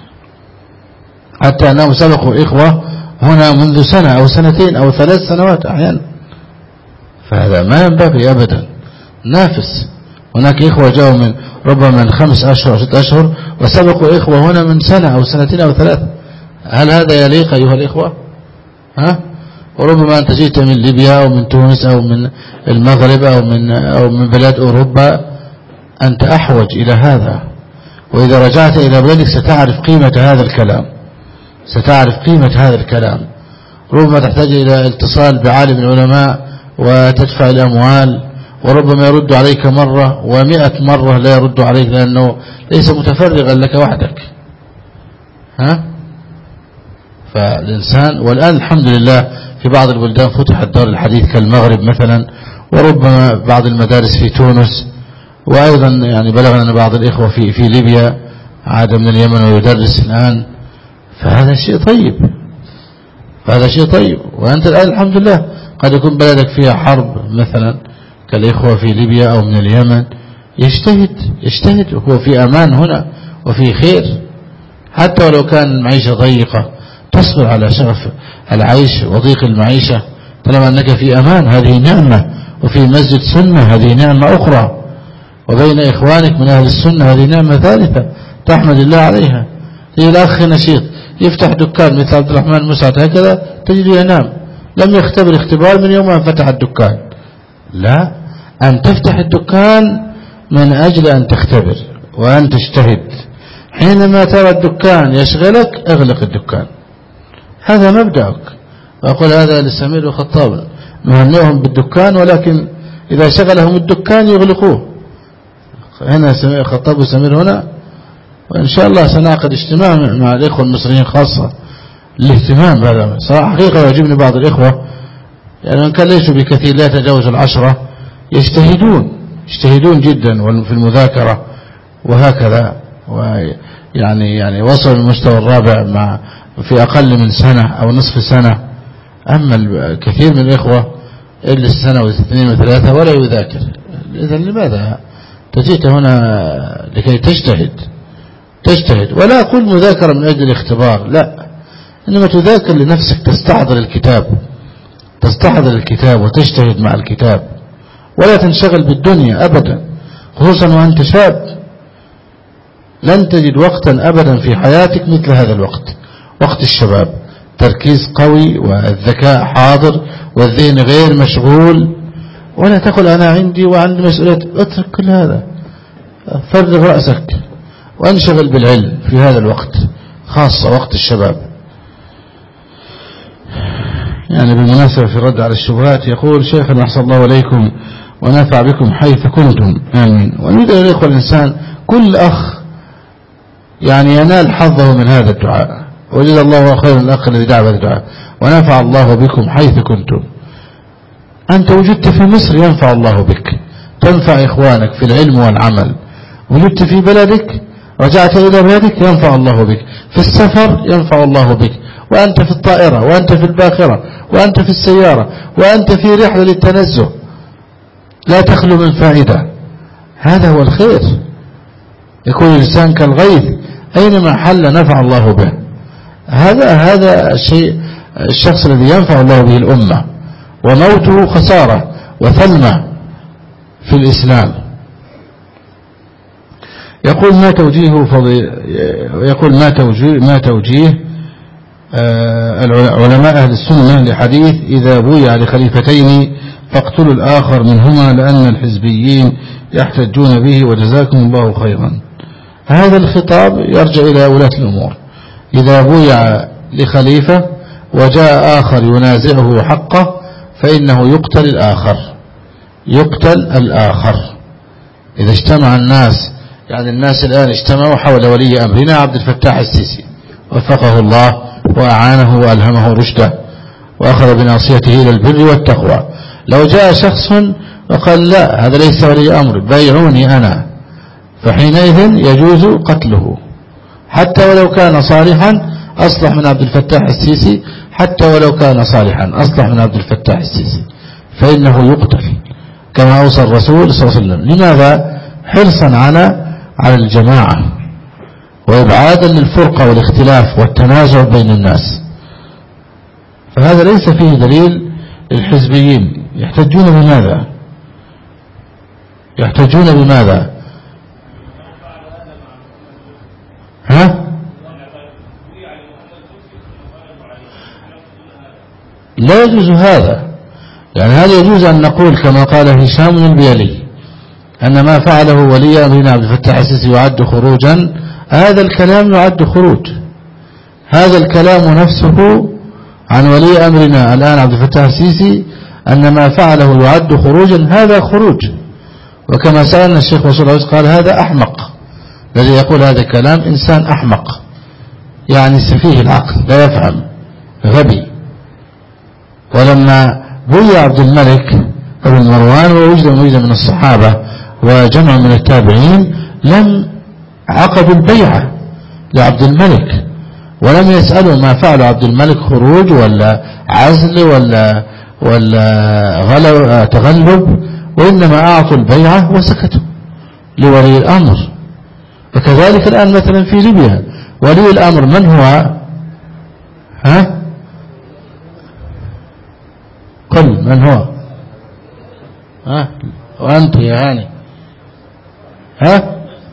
حتى أنهم سبقوا إخوة هنا منذ سنة أو سنتين أو ثلاث سنوات أحيانا، فهذا ما ينبغي أبدا. نافس. هناك إخوة جاءوا من ربما من خمس أشهر أو ست أشهر وسبقوا إخوة هنا من سنة أو سنتين أو ثلاث. هل هذا يليق أيها الإخوة؟ ها؟ وربما أنت جئت من ليبيا أو من تونس أو من المغرب أو من, أو من بلاد أوروبا، أنت أحوج إلى هذا. وإذا رجعت إلى بلدك ستعرف قيمة هذا الكلام، ستعرف قيمة هذا الكلام. ربما تحتاج إلى اتصال بعالم العلماء وتدفع الأموال، وربما يرد عليك مرة ومئة مرة لا يرد عليك، لأنه ليس متفرغا لك وحدك. ها؟ فالإنسان، والآن الحمد لله في بعض البلدان فتحت دار الحديث كالمغرب مثلا، وربما بعض المدارس في تونس، وأيضا يعني بلغنا أن بعض الإخوة في في ليبيا عاد من اليمن ويدرس الآن. فهذا شيء طيب، فهذا شيء طيب. وأنت الآن الحمد لله قد يكون بلدك فيها حرب مثلا كالإخوة في ليبيا أو من اليمن، يجتهد يجتهد وهو في أمان هنا وفي خير، حتى ولو كان المعيشة ضيقة تصبر على شرف العيش وضيق المعيشة طالما أنك في أمان، هذه نعمة. وفي مسجد سنة هذه نعمة أخرى، وبين إخوانك من أهل السنة هذه نعمة ثالثة تحمد الله عليها. هي الأخ نشيط يفتح دكان مثل عبد الرحمن مسعد هكذا تجده ينام، لم يختبر اختبار من يوم أن فتح الدكان. لا، أن تفتح الدكان من أجل أن تختبر وأن تجتهد. حينما ترى الدكان يشغلك اغلق الدكان، هذا مبدأك. وأقول هذا لسمير وخطاب، نهنئهم بالدكان، ولكن إذا شغلهم الدكان يغلقوه. هنا سمير خطاب وسمير هنا، وإن شاء الله سنعقد اجتماع مع الإخوة المصريين خاصة الاهتمام بهذا. صراحة حقيقة يعجبني بعض الإخوة، يعني من كان ليسوا بكثير لا يتجاوز العشرة، يجتهدون يجتهدون جدا في المذاكرة وهكذا، ويعني يعني وصل المستوى الرابع مع في أقل من سنة أو نصف سنة. أما الكثير من الإخوة إلا سنة واثنين وثلاثة ولا يذاكر. إذن لماذا تجيت هنا؟ لكي تجتهد تجتهد ولا أقول مذاكرة من أجل الاختبار، لا، إنما تذاكر لنفسك، تستحضر الكتاب تستحضر الكتاب وتجتهد مع الكتاب، ولا تنشغل بالدنيا أبدا، خصوصا وأنت شاب. لن تجد وقتا أبدا في حياتك مثل هذا الوقت، وقت الشباب، تركيز قوي والذكاء حاضر والذهن غير مشغول. ولا تقول أنا عندي وعندي مسؤوليات، اترك كل هذا، فرغ رأسك وانشغل بالعلم في هذا الوقت، خاصة وقت الشباب. يعني بالمناسبة في الرد على الشبهات يقول شيخنا أحسن الله عليكم ونفع بكم حيث كنتم، آمين. ونريد إلى إخوة الإنسان كل أخ يعني ينال حظه من هذا الدعاء، وجزا الله خيرا الأخ الذي دعا بهذا الدعاء، ونفع الله بكم حيث كنتم. أنت وجدت في مصر ينفع الله بك، تنفع إخوانك في العلم والعمل. وجدت في بلدك رجعت إلى بلدك ينفع الله بك، في السفر ينفع الله بك، وأنت في الطائرة، وأنت في الباخرة، وأنت في السيارة، وأنت في رحلة للتنزه، لا تخلو من فائدة. هذا هو الخير، يكون الإنسان كالغيث أينما حل نفع الله به. هذا هذا الشيء، الشخص الذي ينفع الله به الأمة، وموته خسارة وثلمة في الإسلام. يقول ما توجيه فضي... يقول ما توجيه ما توجيه آه علماء أهل السنة لحديث إذا بويع لخليفتين فاقتلوا الآخر منهما لأن الحزبيين يحتجون به وجزاكم الله خيرا. هذا الخطاب يرجع إلى ولاة الأمور. إذا بويع لخليفة وجاء آخر ينازعه حقه فإنه يقتل الآخر يقتل الآخر إذا اجتمع الناس، يعني الناس الآن اجتمعوا حول ولي أمرنا عبد الفتاح السيسي وفقه الله وأعانه وألهمه رشده وأخذ بناصيته إلى البر والتقوى. لو جاء شخص وقال لا هذا ليس ولي أمر بايعوني أنا، فحينئذ يجوز قتله حتى ولو كان صالحا أصلح من عبد الفتاح السيسي، حتى ولو كان صالحا أصلح من عبد الفتاح السيسي، فإنه يقتل كما أوصى الرسول صلى الله عليه وسلم. لماذا؟ حرصا على على الجماعة وإبعادا للفرقة والاختلاف والتنازع بين الناس. فهذا ليس فيه دليل للحزبيين. يحتجون بماذا؟ يحتجون بماذا؟ ها؟ لا يجوز هذا. يعني هذا يجوز أن نقول كما قال هشام البيلي أن ما فعله ولي أمرنا عبد الفتاح السيسي يعد خروجا. هذا الكلام يعد خروج. هذا الكلام نفسه عن ولي أمرنا الآن عبد الفتاح السيسي أن ما فعله يعد خروجا، هذا خروج. وكما سألنا الشيخ وصول عوز قال هذا أحمق، الذي يقول هذا الكلام إنسان أحمق، يعني سفيه العقل لا يفهم، غبي. ولما بوي عبد الملك بن مروان ووجد وجد من الصحابة وجمع من التابعين لم عقدوا البيعة لعبد الملك، ولم يسألوا ما فعل عبد الملك خروج ولا عزل ولا ولا غلو تغلب، وإنما أعطوا البيعة وسكتوا لولي الأمر. وكذلك الآن مثلا في ليبيا ولي الأمر من هو؟ ها قل من هو؟ ها وأنت يا هاني؟ ها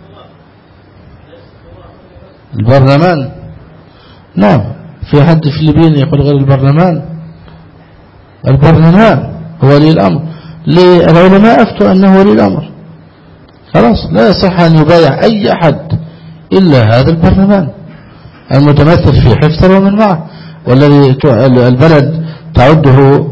البرلمان. نعم، في حد في الليبيين يقول غير البرلمان؟ البرلمان هو ولي الأمر. العلماء أفتوا أنه ولي الأمر، خلاص لا يصح أن يبايع أي أحد إلا هذا البرلمان المتمثل في حفتر ومن معه، والذي البلد تعده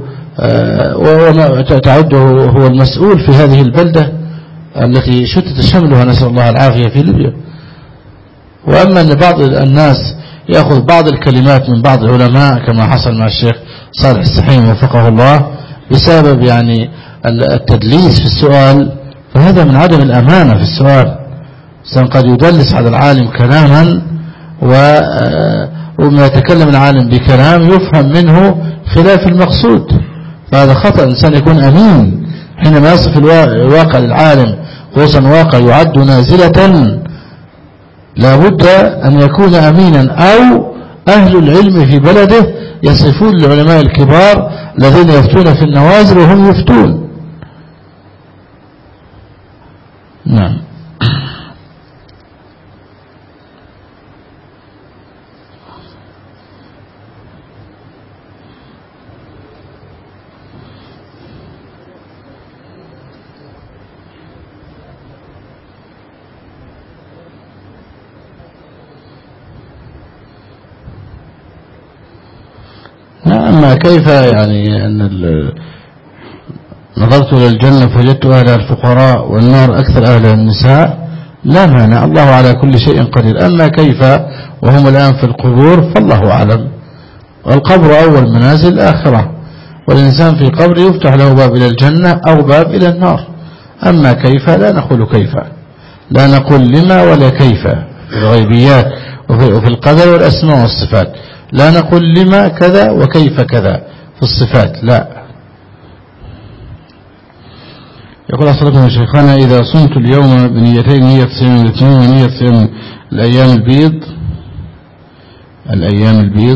تعده هو المسؤول في هذه البلدة التي شتت شملها، نسأل الله العافية، في ليبيا. وأما أن بعض الناس يأخذ بعض الكلمات من بعض العلماء كما حصل مع الشيخ صالح السحيم وفقه الله بسبب يعني التدليس في السؤال، فهذا من عدم الأمانة في السؤال. قد يدلس على العالم كلاما وما يتكلم العالم بكلام يفهم منه خلاف المقصود، فهذا خطأ. الإنسان يكون أمين حينما يصف الواقع للعالم، خصوصا واقع يعد نازلة، لا بد أن يكون أمينا. أو أهل العلم في بلده يصفون العلماء الكبار الذين يفتون في النوازل وهم يفتون. نعم. أما كيف يعني أن نظرت إلى الجنة فوجدت أهلها الفقراء والنار أكثر أهلها النساء، لا مانع، الله على كل شيء قدير. أما كيف وهم الآن في القبور فالله أعلم. والقبر أول منازل الآخرة، والإنسان في قبر يفتح له باب إلى الجنة أو باب إلى النار. أما كيف لا نقول كيف، لا نقول لما ولا كيف في الغيبيات وفي القدر والأسماء والصفات، لا نقول لما كذا وكيف كذا في الصفات، لا. يقول أصدقنا شيخنا إذا صمت اليوم بنيتين، نية صيام الاثنين ونية صيام الأيام البيض الأيام البيض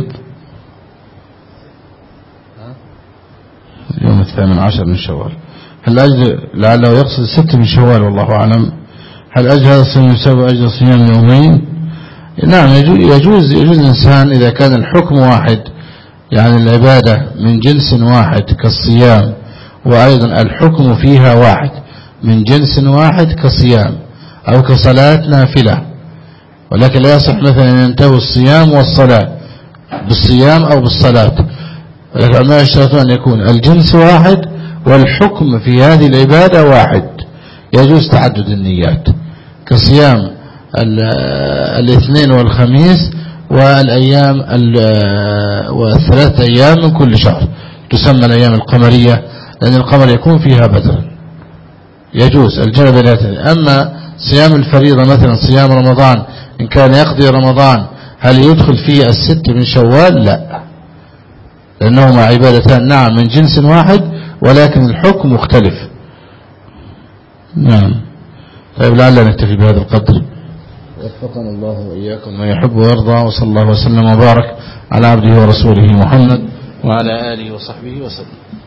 اليوم الثامن عشر من شوال، هل أجل لعله يقصد ست من شوال والله أعلم، هل أجل هذا الصيام يساوي أجل صيام يومين؟ نعم، يجوز يجوز الإنسان إذا كان الحكم واحد، يعني العبادة من جنس واحد كالصيام، وأيضا الحكم فيها واحد من جنس واحد كصيام أو كصلاة نافلة، ولكن لا يصح مثلا أن ينتهي الصيام والصلاة بالصيام أو بالصلاة، ولكن ما يشترطون أن يكون الجنس واحد والحكم في هذه العبادة واحد. يجوز تعدد النيات كصيام الاثنين والخميس والأيام والثلاث أيام من كل شهر، تسمى الأيام القمرية لأن القمر يكون فيها بدر، يجوز الجمع بيناتها. أما صيام الفريضة مثلا صيام رمضان إن كان يقضي رمضان هل يدخل فيه الست من شوال؟ لا، لأنهما عبادتان نعم من جنس واحد ولكن الحكم مختلف. نعم. طيب لعلنا نكتفي بهذا القدر، وفقنا الله وإياكم ما يحب ويرضى، وصلى الله وسلم وبارك على عبده ورسوله محمد وعلى آله وصحبه وسلم.